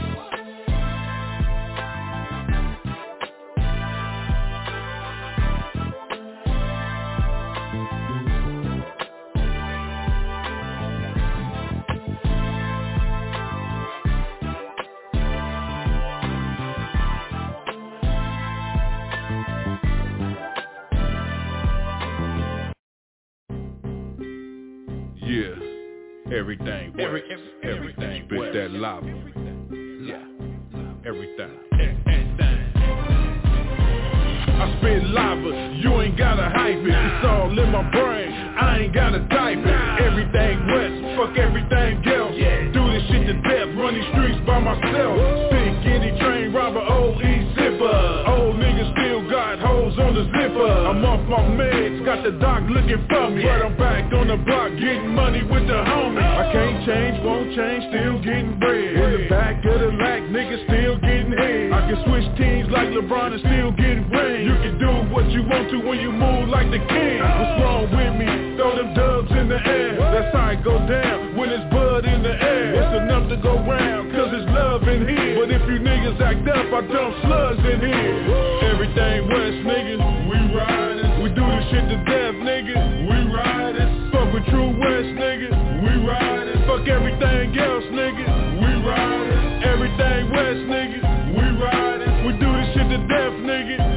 Everything west, everything spit that lava. Yeah, everything. I spit lava, you ain't gotta hype it. It's all in my brain, I ain't gotta type it. Everything west, fuck everything else. Do this shit to death, run these streets by myself. Stick any train robber, OE zipper. Old niggas still got hoes on the zipper. I'm off my meds, got the doc looking for me. But I'm back on the block, getting money with the homies. I can't change, won't change, still getting bread. In the back of the lack, niggas still getting head. I can switch teams like LeBron and still get rings. You can do what you want to when you move like the king. What's wrong with me? Throw them dubs in the air. That's how it go down when it's bud in the air. It's enough to go round, cause it's love in here. But if you niggas act up, I dump slugs in here. Everything west, nigga, we riding. We do this shit to death, nigga, we riding. Fuck with True West, nigga, we riding. Fuck everything else, nigga, we riding. Everything west, nigga, we riding. We do this shit to death, nigga,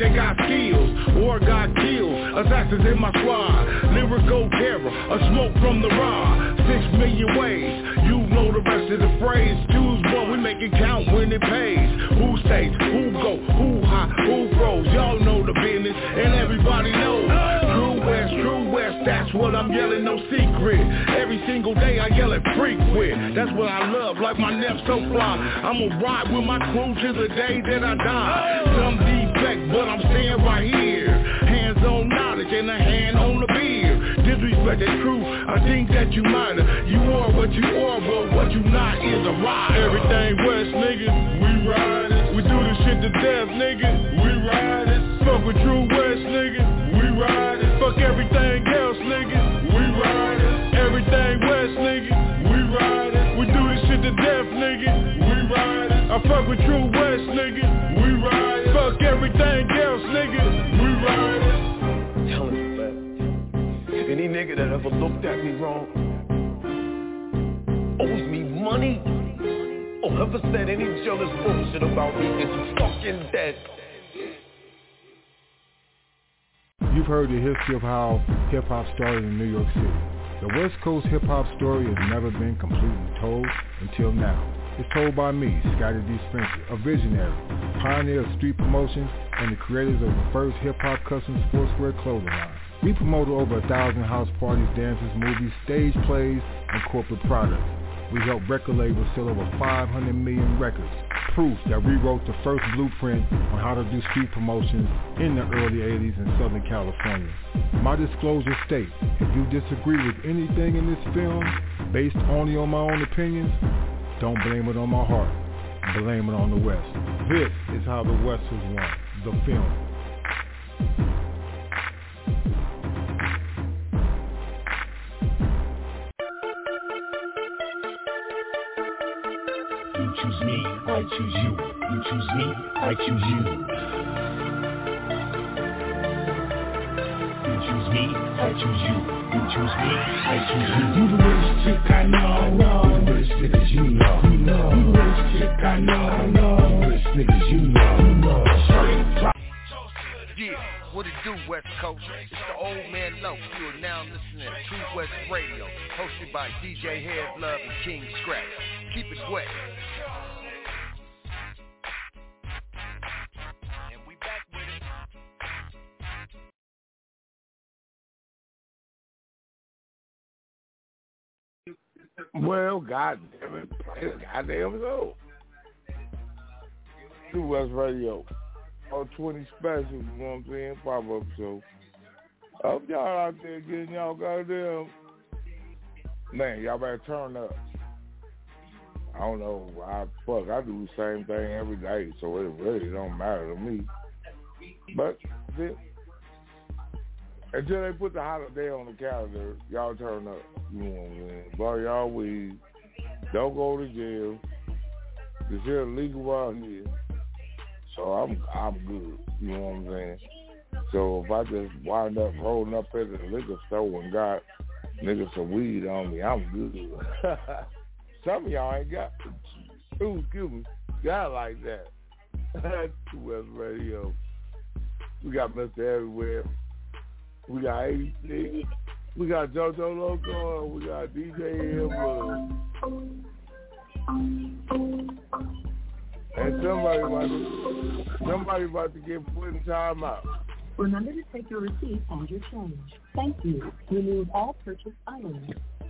they got skills or got killed. Assassins in my squad, lyrical terror, a smoke from the rod. 6 million ways, you know the rest of the phrase. Choose one, we make it count when it pays. Who stays, who go, who high, who grows. Y'all know the business, and everybody knows. True West, that's what I'm yelling, no secret. Every single day I yell at freak with. That's what I love, like my neck so fly. I'ma ride with my crew till the day that I die. Some defect, but I'm staying right here. Hands on knowledge and a hand on the beer. Disrespect is true, I think that you might have. You are what you are, but what you not is a ride. Everything West, nigga, we ride it. We do this shit to death, nigga, we ride it. Fuck with True West, nigga, we ride it. Fuck everything else, nigga, we ride it. Everything West, nigga, we ride it. We do this shit to death, nigga, we ride it. I fuck with True West, nigga, we ride it. Fuck everything else, nigga, we ride it. Tell him that any nigga that ever looked at me wrong, owes me money, or ever said any jealous bullshit about me is fucking dead. You've heard the history of how hip-hop started in New York City. The West Coast hip-hop story has never been completely told until now. It's told by me, Scotty D. Spencer, a visionary, pioneer of street promotions, and the creators of the first hip-hop custom sportswear clothing line. We promoted over 1,000 house parties, dances, movies, stage plays, and corporate products. We helped record labels sell over 500 million records, proof that we wrote the first blueprint on how to do street promotions in the early 80s in Southern California. My disclosure states, if you disagree with anything in this film, based only on my own opinions, don't blame it on my heart, blame it on the West. This is how the West was won, the film. You choose me, I choose you. You choose me, I choose you. You choose me, I choose you. You choose me, I choose you. You the realest chick I know. You the realest niggas you know. You the realest chick I know. You the realest niggas you know. Yeah, what it do, West Coast? It's the old man Low. You are now listening to True West Radio, hosted by DJ Head Love and King Scratch. Keep it wet. And we back with it. Well, goddamn it. Goddamn so. True West Radio. 20 special, you know what I'm saying? Pop-up show. I hope y'all out there getting y'all goddamn. Man, y'all better turn up. I don't know. I do the same thing every day, so it really don't matter to me. But until they put the holiday on the calendar, y'all turn up. You know what I'm saying? Blow y'all weed. Don't go to jail. This here illegal out here. So I'm good. You know what I'm saying? So if I just wind up rolling up at the liquor store and got niggas some weed on me, I'm good. Some of y'all ain't got, got like that. True West Radio. We got Mr. Everywhere. We got 86. We got JoJo Loco. We got DJ Love. And somebody about to get put in time out. Remember to take your receipt and your change. Thank you. Remove all purchased items.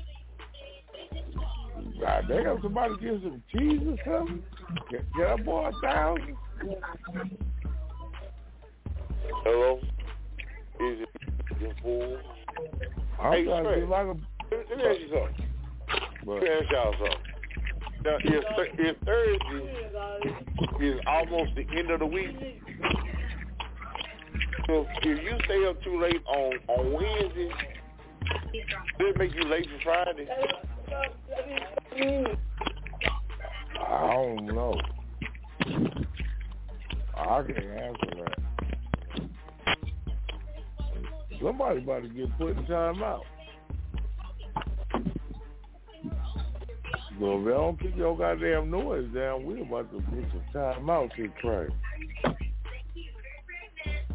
God damn, somebody give some cheese or something? Get that boy 1,000? Hello? Is it fool? I'm trying to get like a... Let me ask you something. Let me ask y'all something. Now, if Thursday is almost the end of the week, so if you stay up too late on Wednesday, does it make you late for Friday? I don't know. I can't answer that. Somebody about to get put in time out. So if they don't keep your goddamn noise down, we about to get some time out to crack.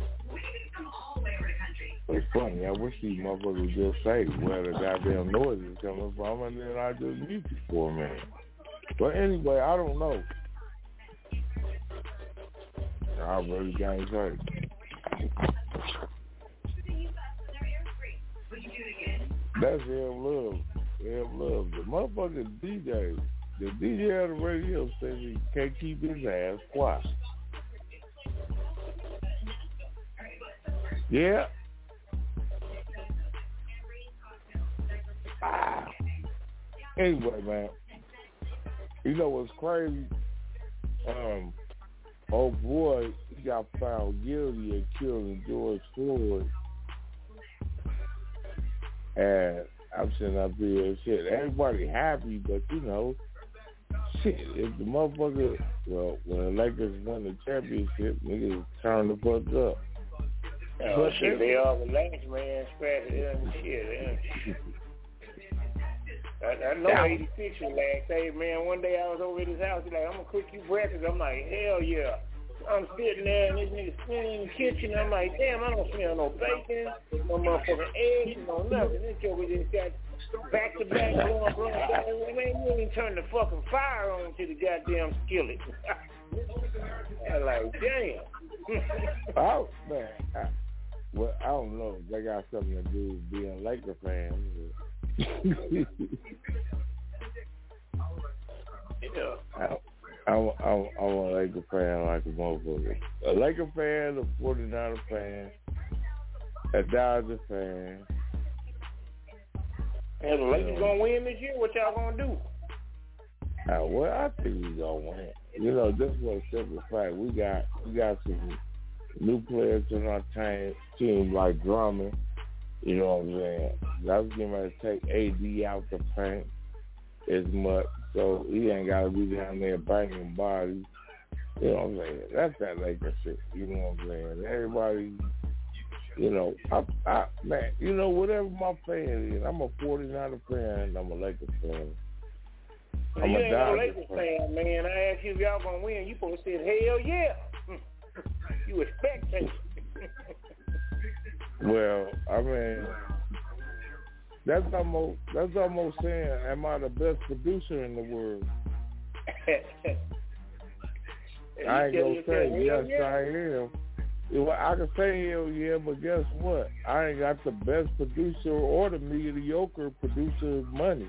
it's funny. I wish these motherfuckers would just say where the goddamn noise is coming from, and then I just mute it for a minute. But anyway, I don't know. I really can't say. That's him love. Him love. The motherfucking DJ. The DJ on the radio station can't keep his ass quiet. Yeah. Anyway, man. You know what's crazy? Oh boy, he got found guilty of killing George Floyd. And I'm sitting up here, shit, everybody happy, but you know, shit, if the motherfucker, well, when the Lakers won the championship, niggas turn the fuck up. Oh, shit, they all relaxed, man, scratch it and shit. I know 86 relaxed. Hey, man, one day I was over at his house, he's like, I'm going to cook you breakfast. I'm like, hell yeah. I'm sitting there and this nigga spinning in the kitchen. I'm like, damn, I don't smell no bacon, no motherfucking eggs, no nothing. This joker just got back-to-back blowing. Man, you ain't turn the fucking fire on to the goddamn skillet. I'm like, damn. Oh, man. Well, I don't know. They got something to do with being Laker fans. Yeah. I'm a Laker fan like a motherfucker. A Laker fan, a 49er fan, a Dodger fan. And the Lakers gonna win this year? What y'all gonna do? Well, I think we gonna win. You know, this was a simple fact. We got some new players on our team like Drummond. You know what I'm saying? I was getting ready to take AD out the paint as much, so he ain't got to be down there banging bodies. You know what I'm saying? That's that Laker shit. You know what I'm saying? Everybody, you know, man, you know, whatever my fan is, I'm a 49er fan, I'm a Lakers fan. I'm you a ain't no Dodgers Lakers fan, man. I asked you if y'all gonna win. You supposed to say, hell yeah. You a spectator. Well, I mean, that's almost saying, am I the best producer in the world? I ain't gonna say yes, I am. I can say hell yeah, but guess what? I ain't got the best producer or the mediocre producer money.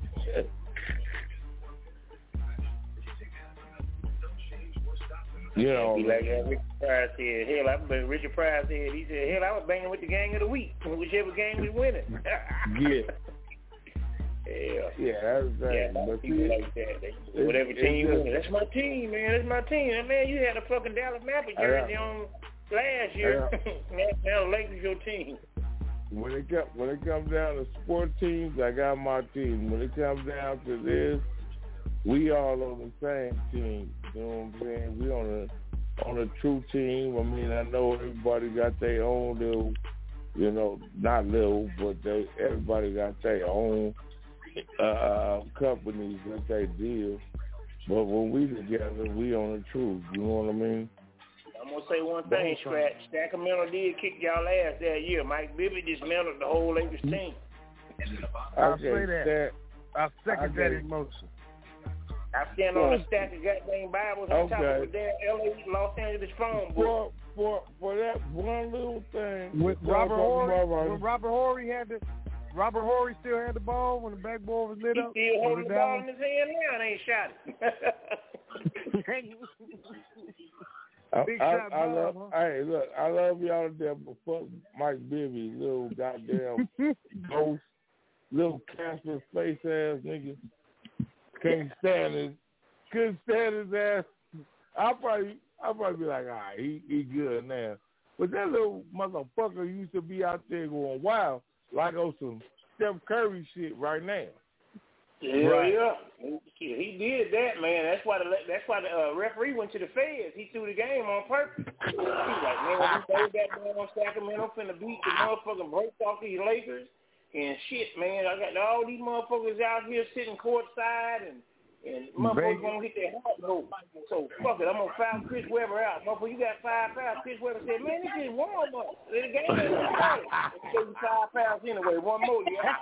You know, be like Richard Pryor said. Hell, Richard Pryor said. He said, "Hell, I was banging with the gang of the week, whichever gang was winning." Yeah. Yeah, that's right. Yeah, but people like that. Whatever team winning, that's my team, man. That's my team. And man, you had a fucking Dallas Mavericks jersey on last year. Now the Lakers your team. When it comes down to sport teams, I got my team. When it comes down to this, we all on the same team. You know what I'm saying? We on a true team. I mean, I know everybody got their own little, you know, not little, but everybody got their own companies that they deal. But when we together, we on the truth. You know what I mean? I'm going to say one thing, Scratch. Sacramento did kick y'all ass that year. Mike Bibby dismantled the whole Lakers team. I'll say that. I second that emotion. I stand on a stack of goddamn Bibles on top of a damn LA Los Angeles phone book. For that one little thing. With Robert Horry, when Robert Horry still had the ball when the backboard was lit up. He still holding the ball in his hand now and ain't shot it. Hey, look, I love y'all to death, but fuck Mike Bibby, little goddamn ghost, little Casper face ass nigga. Couldn't stand his ass. I'll probably be like, all right, he good now. But that little motherfucker used to be out there going wild, like on some Steph Curry shit right now. Yeah, right. Yeah. He did that, man. That's why the referee went to the feds. He threw the game on purpose. He was like, man, we played that man on Sacramento finna beat the motherfucking brakes off these Lakers. And shit, man, I got all these motherfuckers out here sitting courtside and And motherfuckers gonna hit that hard note. So fuck it, I'm gonna foul Chris Webber out. Motherfucker, you got 5 pounds. Chris Webber said, man, this is warm up. The game ain't going. Give you 5 pounds anyway. One more, yeah.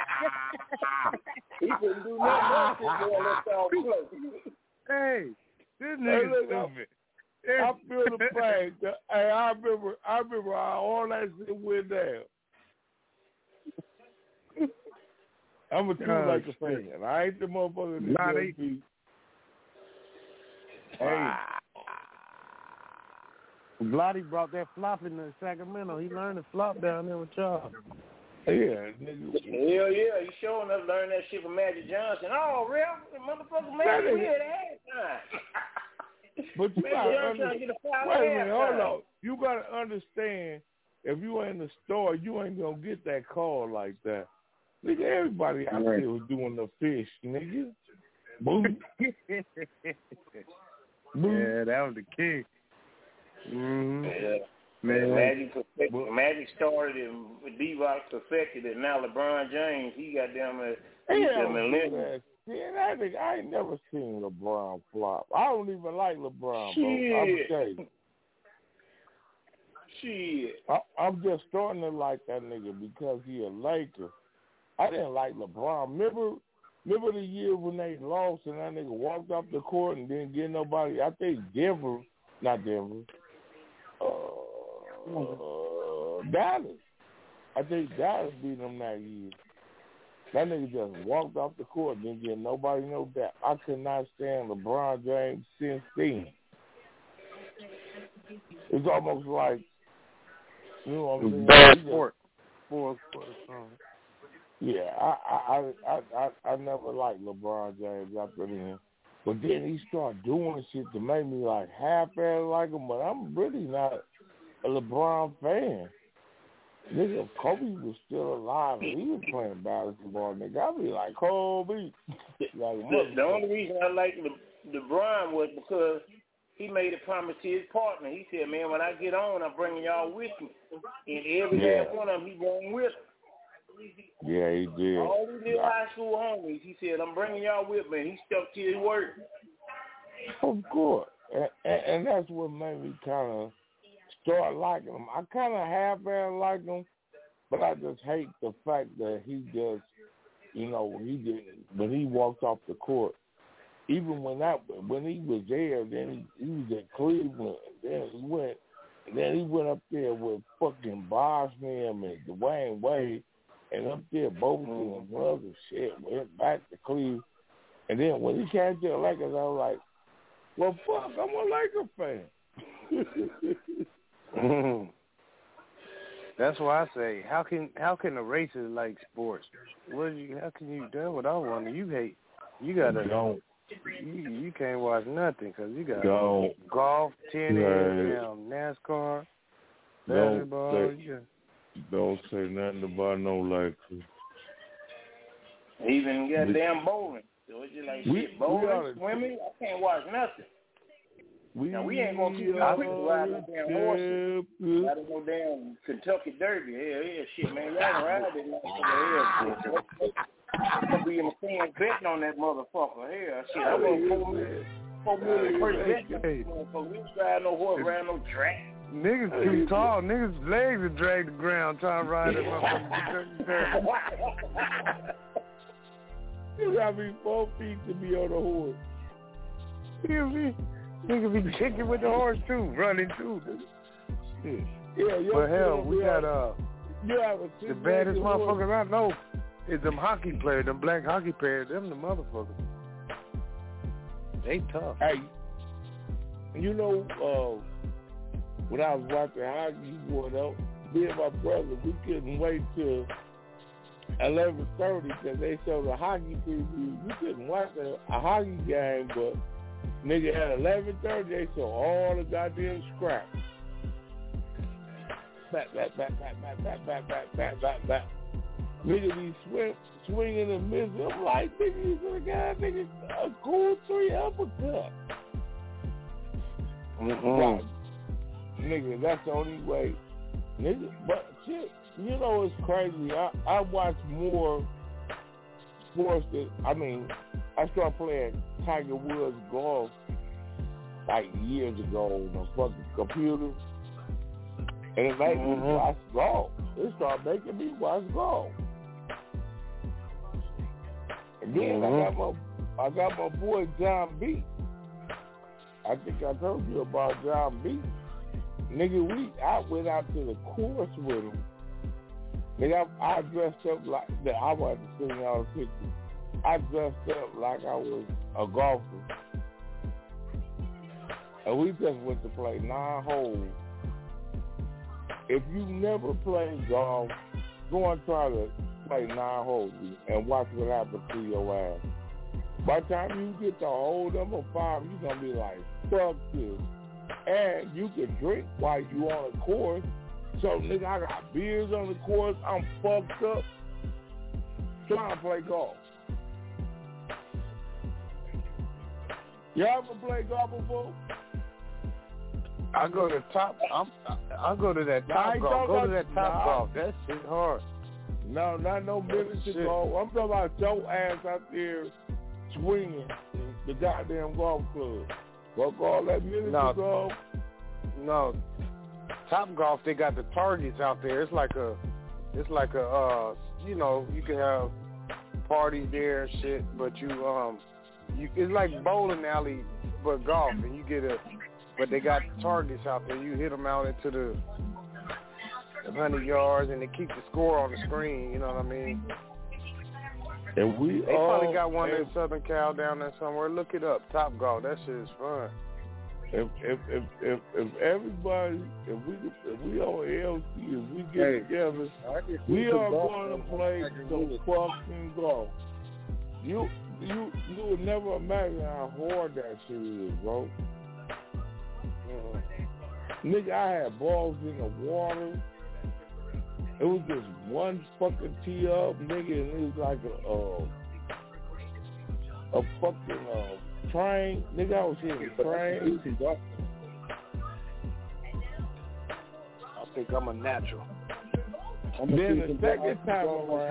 He couldn't do nothing else unless y'all play. Hey, this nigga stupid. I feel the pain. Hey, I remember how all that shit went down. I'm a true like a fan. I ain't the motherfucker that be. Hey. Vladdy brought that flop in Sacramento. He learned to flop down there with y'all. Yeah, nigga. Hell yeah, he showing us learned that shit from Magic Johnson. Oh, real? Motherfucker Magic here at halftime. But you gotta understand. Wait a minute, hold on. You gotta understand, if you ain't in the store, you ain't gonna get that call like that. Nigga, everybody out there was doing the fish, nigga. Boom. Yeah, that was the king. Mm-hmm. Yeah. Man, Magic started and Divock perfected it. Now LeBron James, he got them millennium. Yeah, that nigga, I ain't never seen LeBron flop. I don't even like LeBron, Shit. bro. I'm telling you. Shit. I'm just starting to like that nigga because he a Laker. I didn't like LeBron. Remember the year when they lost and that nigga walked off the court and didn't get nobody? I think Dallas. I think Dallas beat them that year. That nigga just walked off the court and didn't get nobody no doubt. I could not stand LeBron James since then. It's almost like, you know what I'm saying? Bad sport. Yeah, I never liked LeBron James after then. But then he started doing shit to make me like half-ass like him, but I'm really not a LeBron fan. Nigga, Kobe was still alive and he was playing basketball, nigga. I'd be like, Kobe. The only reason I like LeBron was because he made a promise to his partner. He said, man, when I get on, I'm bringing y'all with me. And every last one of them, he brought with him. Yeah, he did. All these little high school homies, he said, I'm bringing y'all with me. And he stuck to his word. Of course. And that's what made me kind of start liking him. I kind of half-ass like him, but I just hate the fact that he just, you know, when he walked off the court, even when he was there, then he was at Cleveland, then he went up there with fucking Bosnian and Dwayne Wade, and up there Boban and other shit, went back to Cleveland. And then when he came to the Lakers, I was like, well, fuck, I'm a Laker fan. That's why I say, how can a racist like sports? How can you do what I want? You hate. You gotta don't. You can't watch nothing because you got golf, tennis, NASCAR, basketball. Don't say nothing about no Lakers. Even goddamn bowling. So it's just like shit, bowling, swimming. I can't watch nothing. We ain't gonna keep no quick riding no damn horses. Riding no damn Kentucky Derby. Hell, shit, man. Y'all ride it like shit. I'm gonna be in the stands betting on that motherfucker. Hell, shit. I'm gonna $4 million per bet. We ain't ride no horse, ride no track. Niggas too tall. Niggas' legs would drag the ground trying to ride that motherfucker. You gotta be 4 feet to be on the horse. Niggas be kicking with the horse too, running too. Yeah, but hell, we got the baddest motherfuckers I know is them hockey players, them black hockey players. Them the motherfuckers. They tough. Hey, you know, when I was watching hockey growing up, me and my brother, we couldn't wait till 11:30 because they showed the hockey preview. We couldn't watch a hockey game, but nigga at 11:30 they show all the goddamn scraps. Back. Nigga be swinging and missing. I'm like, nigga, you could have got nigga a cool 3 uppercut. Right. Nigga, that's the only way. Nigga, but shit, you know it's crazy. I watch more sports than, I I started playing Tiger Woods golf like years ago on a fucking computer, and it made me watch golf. It started making me watch golf. And then I got my boy John B. I think I told you about John B. Nigga, I went out to the course with him. Nigga, I dressed up like that. I wanted to send y'all a picture. I dressed up like I was a golfer. And we just went to play 9 holes. If you never played golf, go and try to play 9 holes and watch what happens to your ass. By the time you get to hole number 5, you're going to be like, fuck this. And you can drink while you on the course. So, nigga, I got beers on the course. I'm fucked up trying to play golf. You ever play golf before? I go to top. I go to that top golf. Go to that top golf. That shit hard. No, not no miniature golf. I'm talking about your ass out there swinging the goddamn golf club. Fuck all that miniature golf. No, top golf. They got the targets out there. It's like a, you know, you can have parties there and shit, but it's like bowling alley, but golf, and you get but they got targets out there. You hit them out into the 100 yards, and they keep the score on the screen. You know what I mean? And they probably got one in Southern Cal down there somewhere. Look it up. Top golf. That shit is fun. If everybody, if we on LC, if we get together, we are going to play some fucking golf. You would never imagine how hard that shit is, bro. Nigga, I had balls in the water. It was just one fucking tee up, nigga, and it was like a fucking train. Nigga, I was hitting a train. I think I'm a natural. Then the second time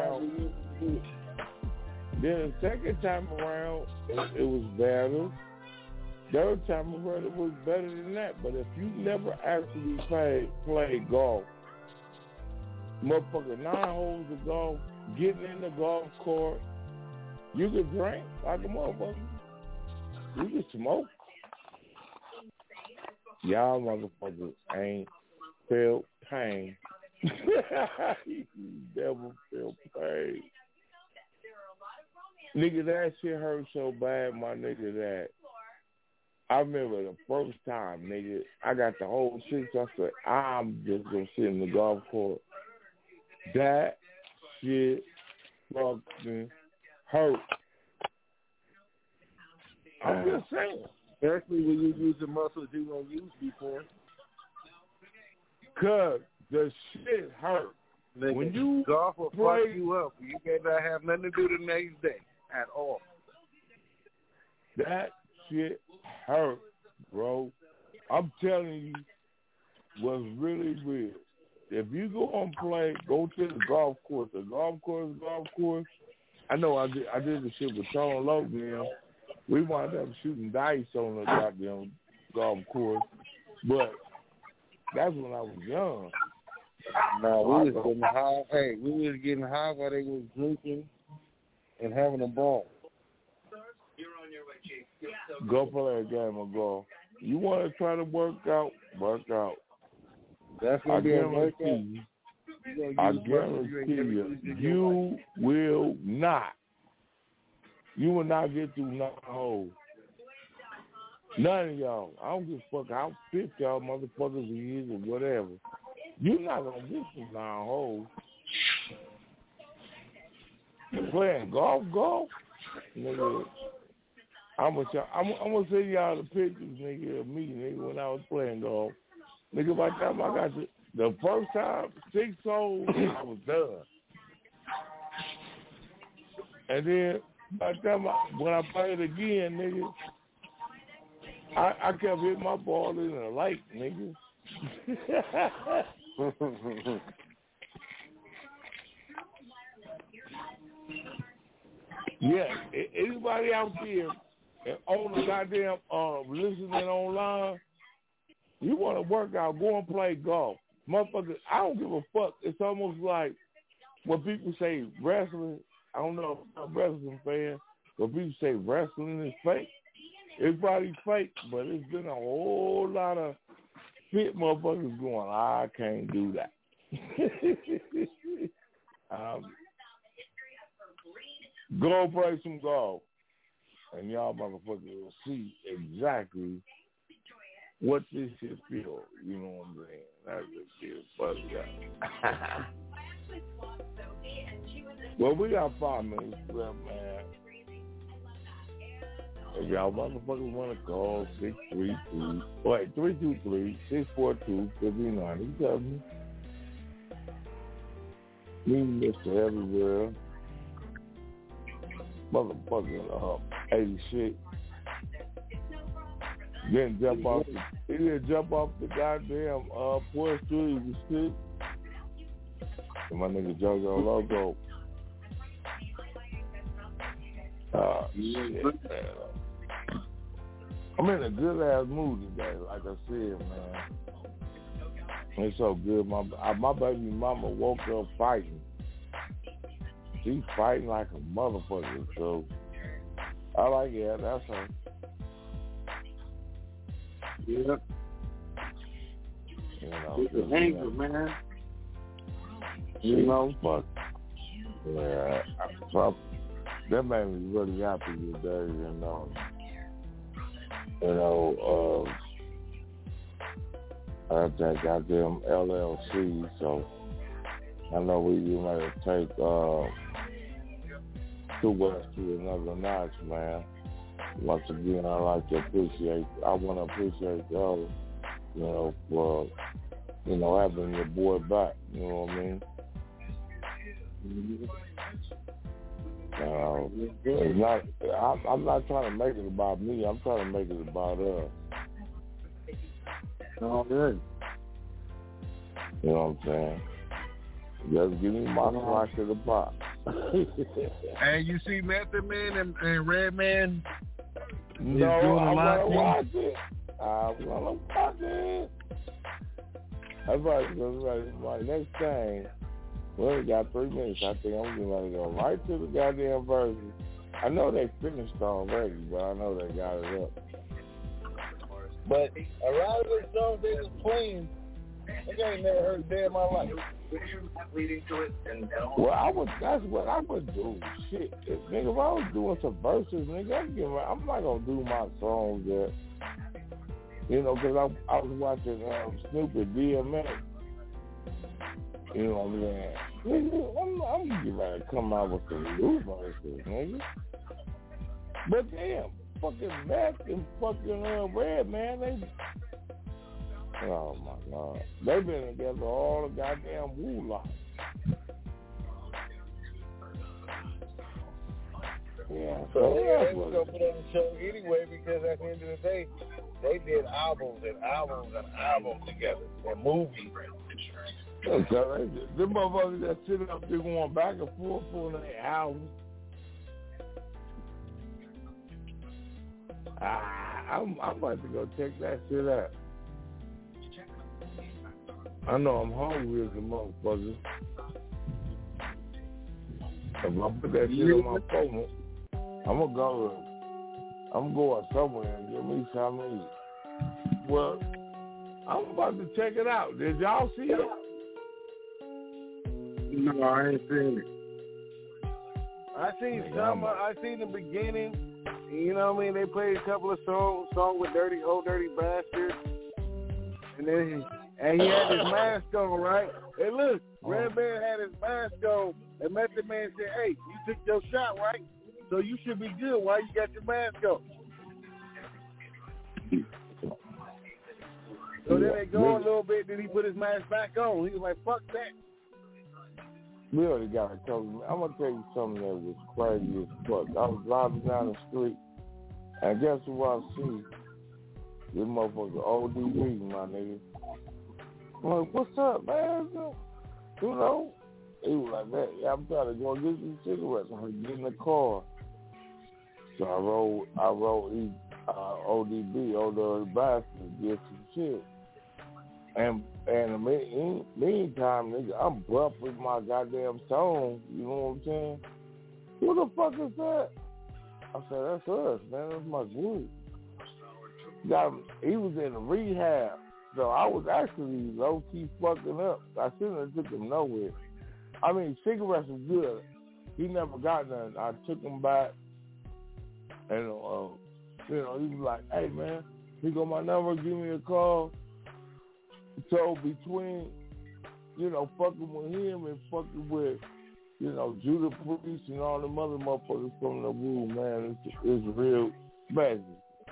around, it was better. Third time around, it was better than that. But if you never actually played golf, motherfucker, 9 holes of golf, getting in the golf court, you could drink like a motherfucker. You could smoke. Y'all motherfuckers ain't felt pain. You never felt pain. Nigga, that shit hurt so bad, my nigga, that I remember the first time, nigga, I got the whole shit, so I said, I'm just going to sit in the golf court. That shit fucking hurt. I'm just saying. Especially when you use the muscles you won't use before. Cause the shit hurt. Nigga, when you golf will fuck you up. You cannot have nothing to do the next day at all. That shit hurt, bro. I'm telling you what's really real. If you go to the golf course. I know I did the shit with Tone Logan. We wound up shooting dice on the goddamn golf course, but that's when I was young. No, we was getting high. Hey, we was getting high while they was drinking and having a ball. Go play a game of golf. You want to try to work out. That's gonna be a workout. I guarantee you will not. You will not get through 9 holes. None of y'all. I don't give a fuck how fit y'all motherfuckers is or whatever. You're not gonna get through 9 holes. Playing golf, nigga. I'm gonna send y'all the pictures, nigga, of me, nigga, when I was playing golf. Nigga, by the time I got the first time, 6 holes, I was done. And then by the time when I played again, nigga, I kept hitting my ball in the lake, nigga. Yeah, anybody out there on the goddamn listening online, you want to work out, go and play golf. Motherfucker, I don't give a fuck. It's almost like when people say wrestling, I don't know if I'm a wrestling fan, but people say wrestling is fake. It's probably fake, but it's been a whole lot of fit motherfuckers going, I can't do that. Go play some golf, and y'all motherfuckers will see exactly what this shit feel. You know what I'm saying? That just feels funny. Well, we got 5 minutes left, man. If y'all motherfuckers want to call 323-642-59. Me, Mr. Everywhere. Motherfucking 86. Didn't jump off the goddamn porch tree with stick. And my nigga JoJo Logo. Shit, man. I'm in a good ass mood today, like I said, man. It's so good. My baby mama woke up fighting. She's fighting like a motherfucker, so I like it. That's her. Yeah. You know, it's anger, man. You know, fuck. Yeah, that made me really happy today, I had that goddamn LLC, so I know we might take True West to another notch, man. Once again, I want to appreciate y'all, for, having your boy back, you know what I mean? It's not, I'm not trying to make it about me, I'm trying to make it about us. All good. You know what I'm saying? Just give me my slice of the pop. Hey, you see Method Man and Redman? No, I'm gonna watch it. That's right. Next thing, we only got 3 minutes. I think I'm going to go right to the goddamn version. I know they finished already, but I know they got it up. But a lot of the songs they was playing, I ain't never heard a day in my life. Well, that's what I would do. Shit, nigga, if I was doing some verses, nigga, I'm not gonna do my songs that, because I was watching Snoop and DMX. You know what I'm saying? Nigga, I'm getting ready to come out with some new verses, nigga. But damn, fucking Mac and fucking Redman, oh my God. They've been together all the goddamn woo lot. Yeah. So they was gonna put on the show anyway because at the end of the day, they did albums and albums and albums together and movies. So them motherfuckers that sit up there going back and forth for their albums. I'm about to go check that shit out. I know I'm hungry as a motherfucker. If I put that shit on my phone, I'm gonna go somewhere and get me something to eat. Well, I'm about to check it out. Did y'all see it? No, I ain't seen it. I seen the beginning. You know what I mean? They played a couple of songs with Old Dirty Bastard. And then he had his mask on, right? Hey, look, Redman had his mask on. And Method Man said, hey, you took your shot, right? So you should be good. Why you got your mask on? So then they go a little bit, then he put his mask back on. He was like, fuck that. We already got it covered. I'm going to tell you something that was crazy as fuck. I was driving down the street, and guess who I see? This motherfucker ODB, my nigga. I'm like, what's up, man? He was like, man, I'm trying to go get some cigarettes. I'm get in the car. So I wrote ODB, Old Dirty Bastard, get some shit. And in the meantime, nigga, I'm bumping my goddamn song. You know what I'm saying? Who the fuck is that? I said, that's us, man. That's my group. He was in rehab. So I was actually low-key fucking up. I shouldn't have took him nowhere. I mean, cigarettes was good. He never got none. I took him back. And, he was like, hey, man, he got my number, give me a call. So between, fucking with him and fucking with, Judah Priest and all the other motherfuckers from the Wu, man, it's real magic.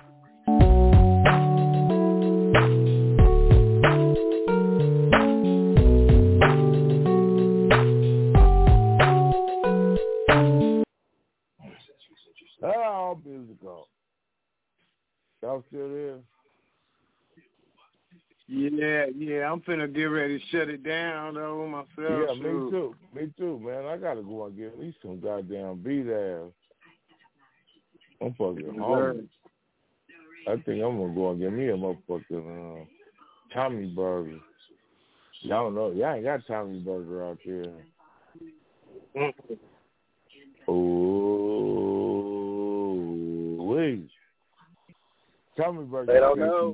All musical. Y'all still there? Yeah, I'm finna get ready to shut it down though myself. Yeah, me too, man. I gotta go and get me some goddamn beat-ass. I'm fucking hungry. I think I'm gonna go and get me a motherfucking Tommy Burger. Y'all know, y'all ain't got Tommy Burger out there. Oh, wait. Tommy Burger. They don't know.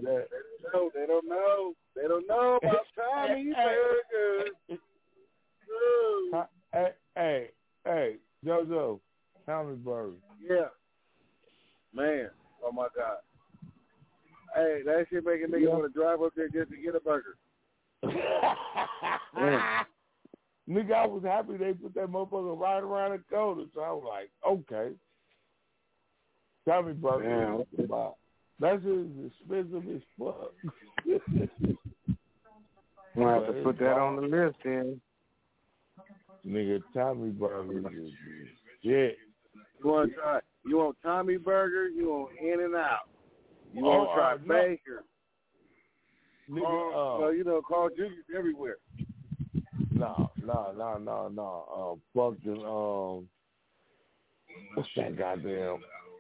They don't know about Tommy Burger. Hey, JoJo, Tommy Burger. Yeah. Man, oh my God. Hey, that shit make a nigga want to drive up there just to get a burger. Nigga, I was happy they put that motherfucker right around the corner, so I was like, okay. Tommy Burger. Yeah. That's as expensive as fuck. We'll have to put that on the list then. Nigga, Tommy Burger is shit. You want Tommy Burger? You want In-N-Out? You want to try Baker? Nigga, Carl Jr. everywhere. No. Fucking, what's that goddamn?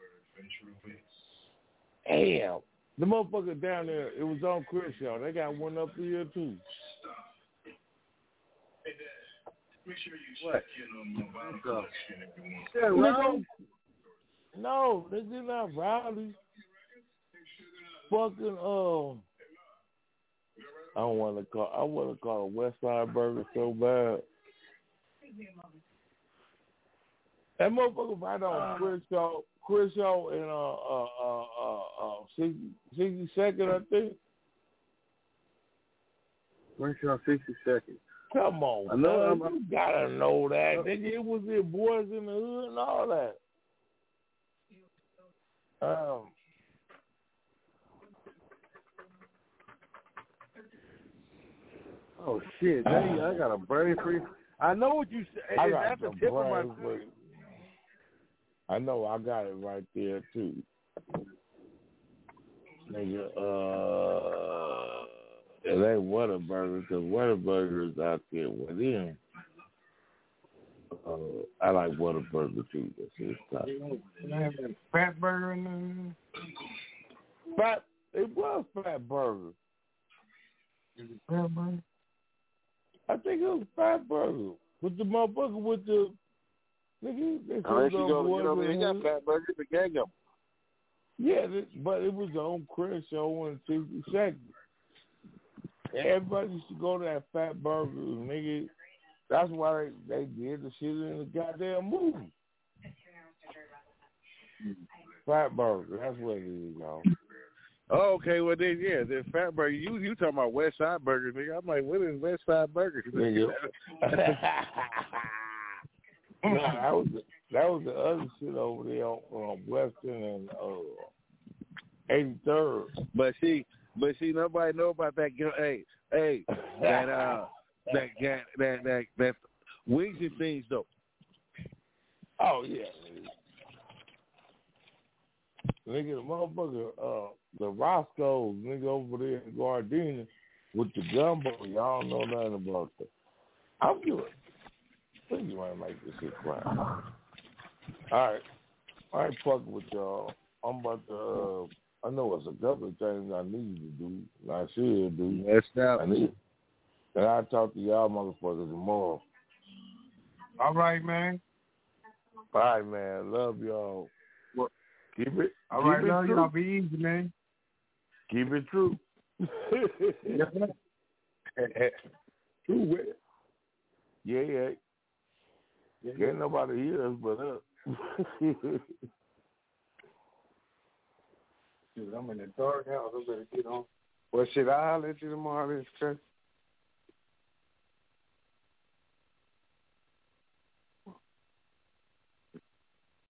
Damn. The motherfucker down there, it was on Crenshaw. They got one up here, too. What? No, this is not Rowdy. Fucking, I want to call a West Side Burger so bad. That motherfucker right on Crenshaw and 62nd, I think. Crenshaw 62nd. Come on, I know. You gotta know that. Nigga, it was the Boys in the Hood and all that. Oh shit! I got a brain freeze. I know what you said. I got the tip of my. I know. I got it right there too. Nigga, it ain't Whataburger because Whataburger is out there with him. I like Whataburger too. That's his stuff. Fat Burger in there. It was Fat Burger. Is it Fat Burger? I think it was Fat Burger with the motherfucker with the nigga. They got Fat Burger, the gang up. Yeah, but it was on Crenshaw and 62nd. Everybody used to go to that Fat Burger, nigga. That's why they did the shit in the goddamn movie. Fat Burger, that's what it is, y'all. Oh, okay, well then, the Fat Burger. You talking about West Side Burger, nigga? I'm like, what is West Side Burger? Nigga. No, that was the other shit over there on Western and 83rd. But see, nobody know about that. Hey, that wings and things though. Oh yeah, nigga, the motherfucker, the Roscoe's nigga over there in Gardena with the gumbo. Y'all know nothing about that. I'm good. Please, you want to make this shit cry. All right. I ain't fucking with y'all. I'm about to. I know it's a couple of things I need to do. I should do. Let's stop. And I'll talk to y'all motherfuckers tomorrow. All right, man. All right, man. Love y'all. Well, keep it. All keep right, it love true. y'all. Be easy, man. Keep it true. True with it. Yeah. Ain't nobody hear us but us. Dude, I'm in the dark house. I better get on. Well, shit, I'll let you tomorrow.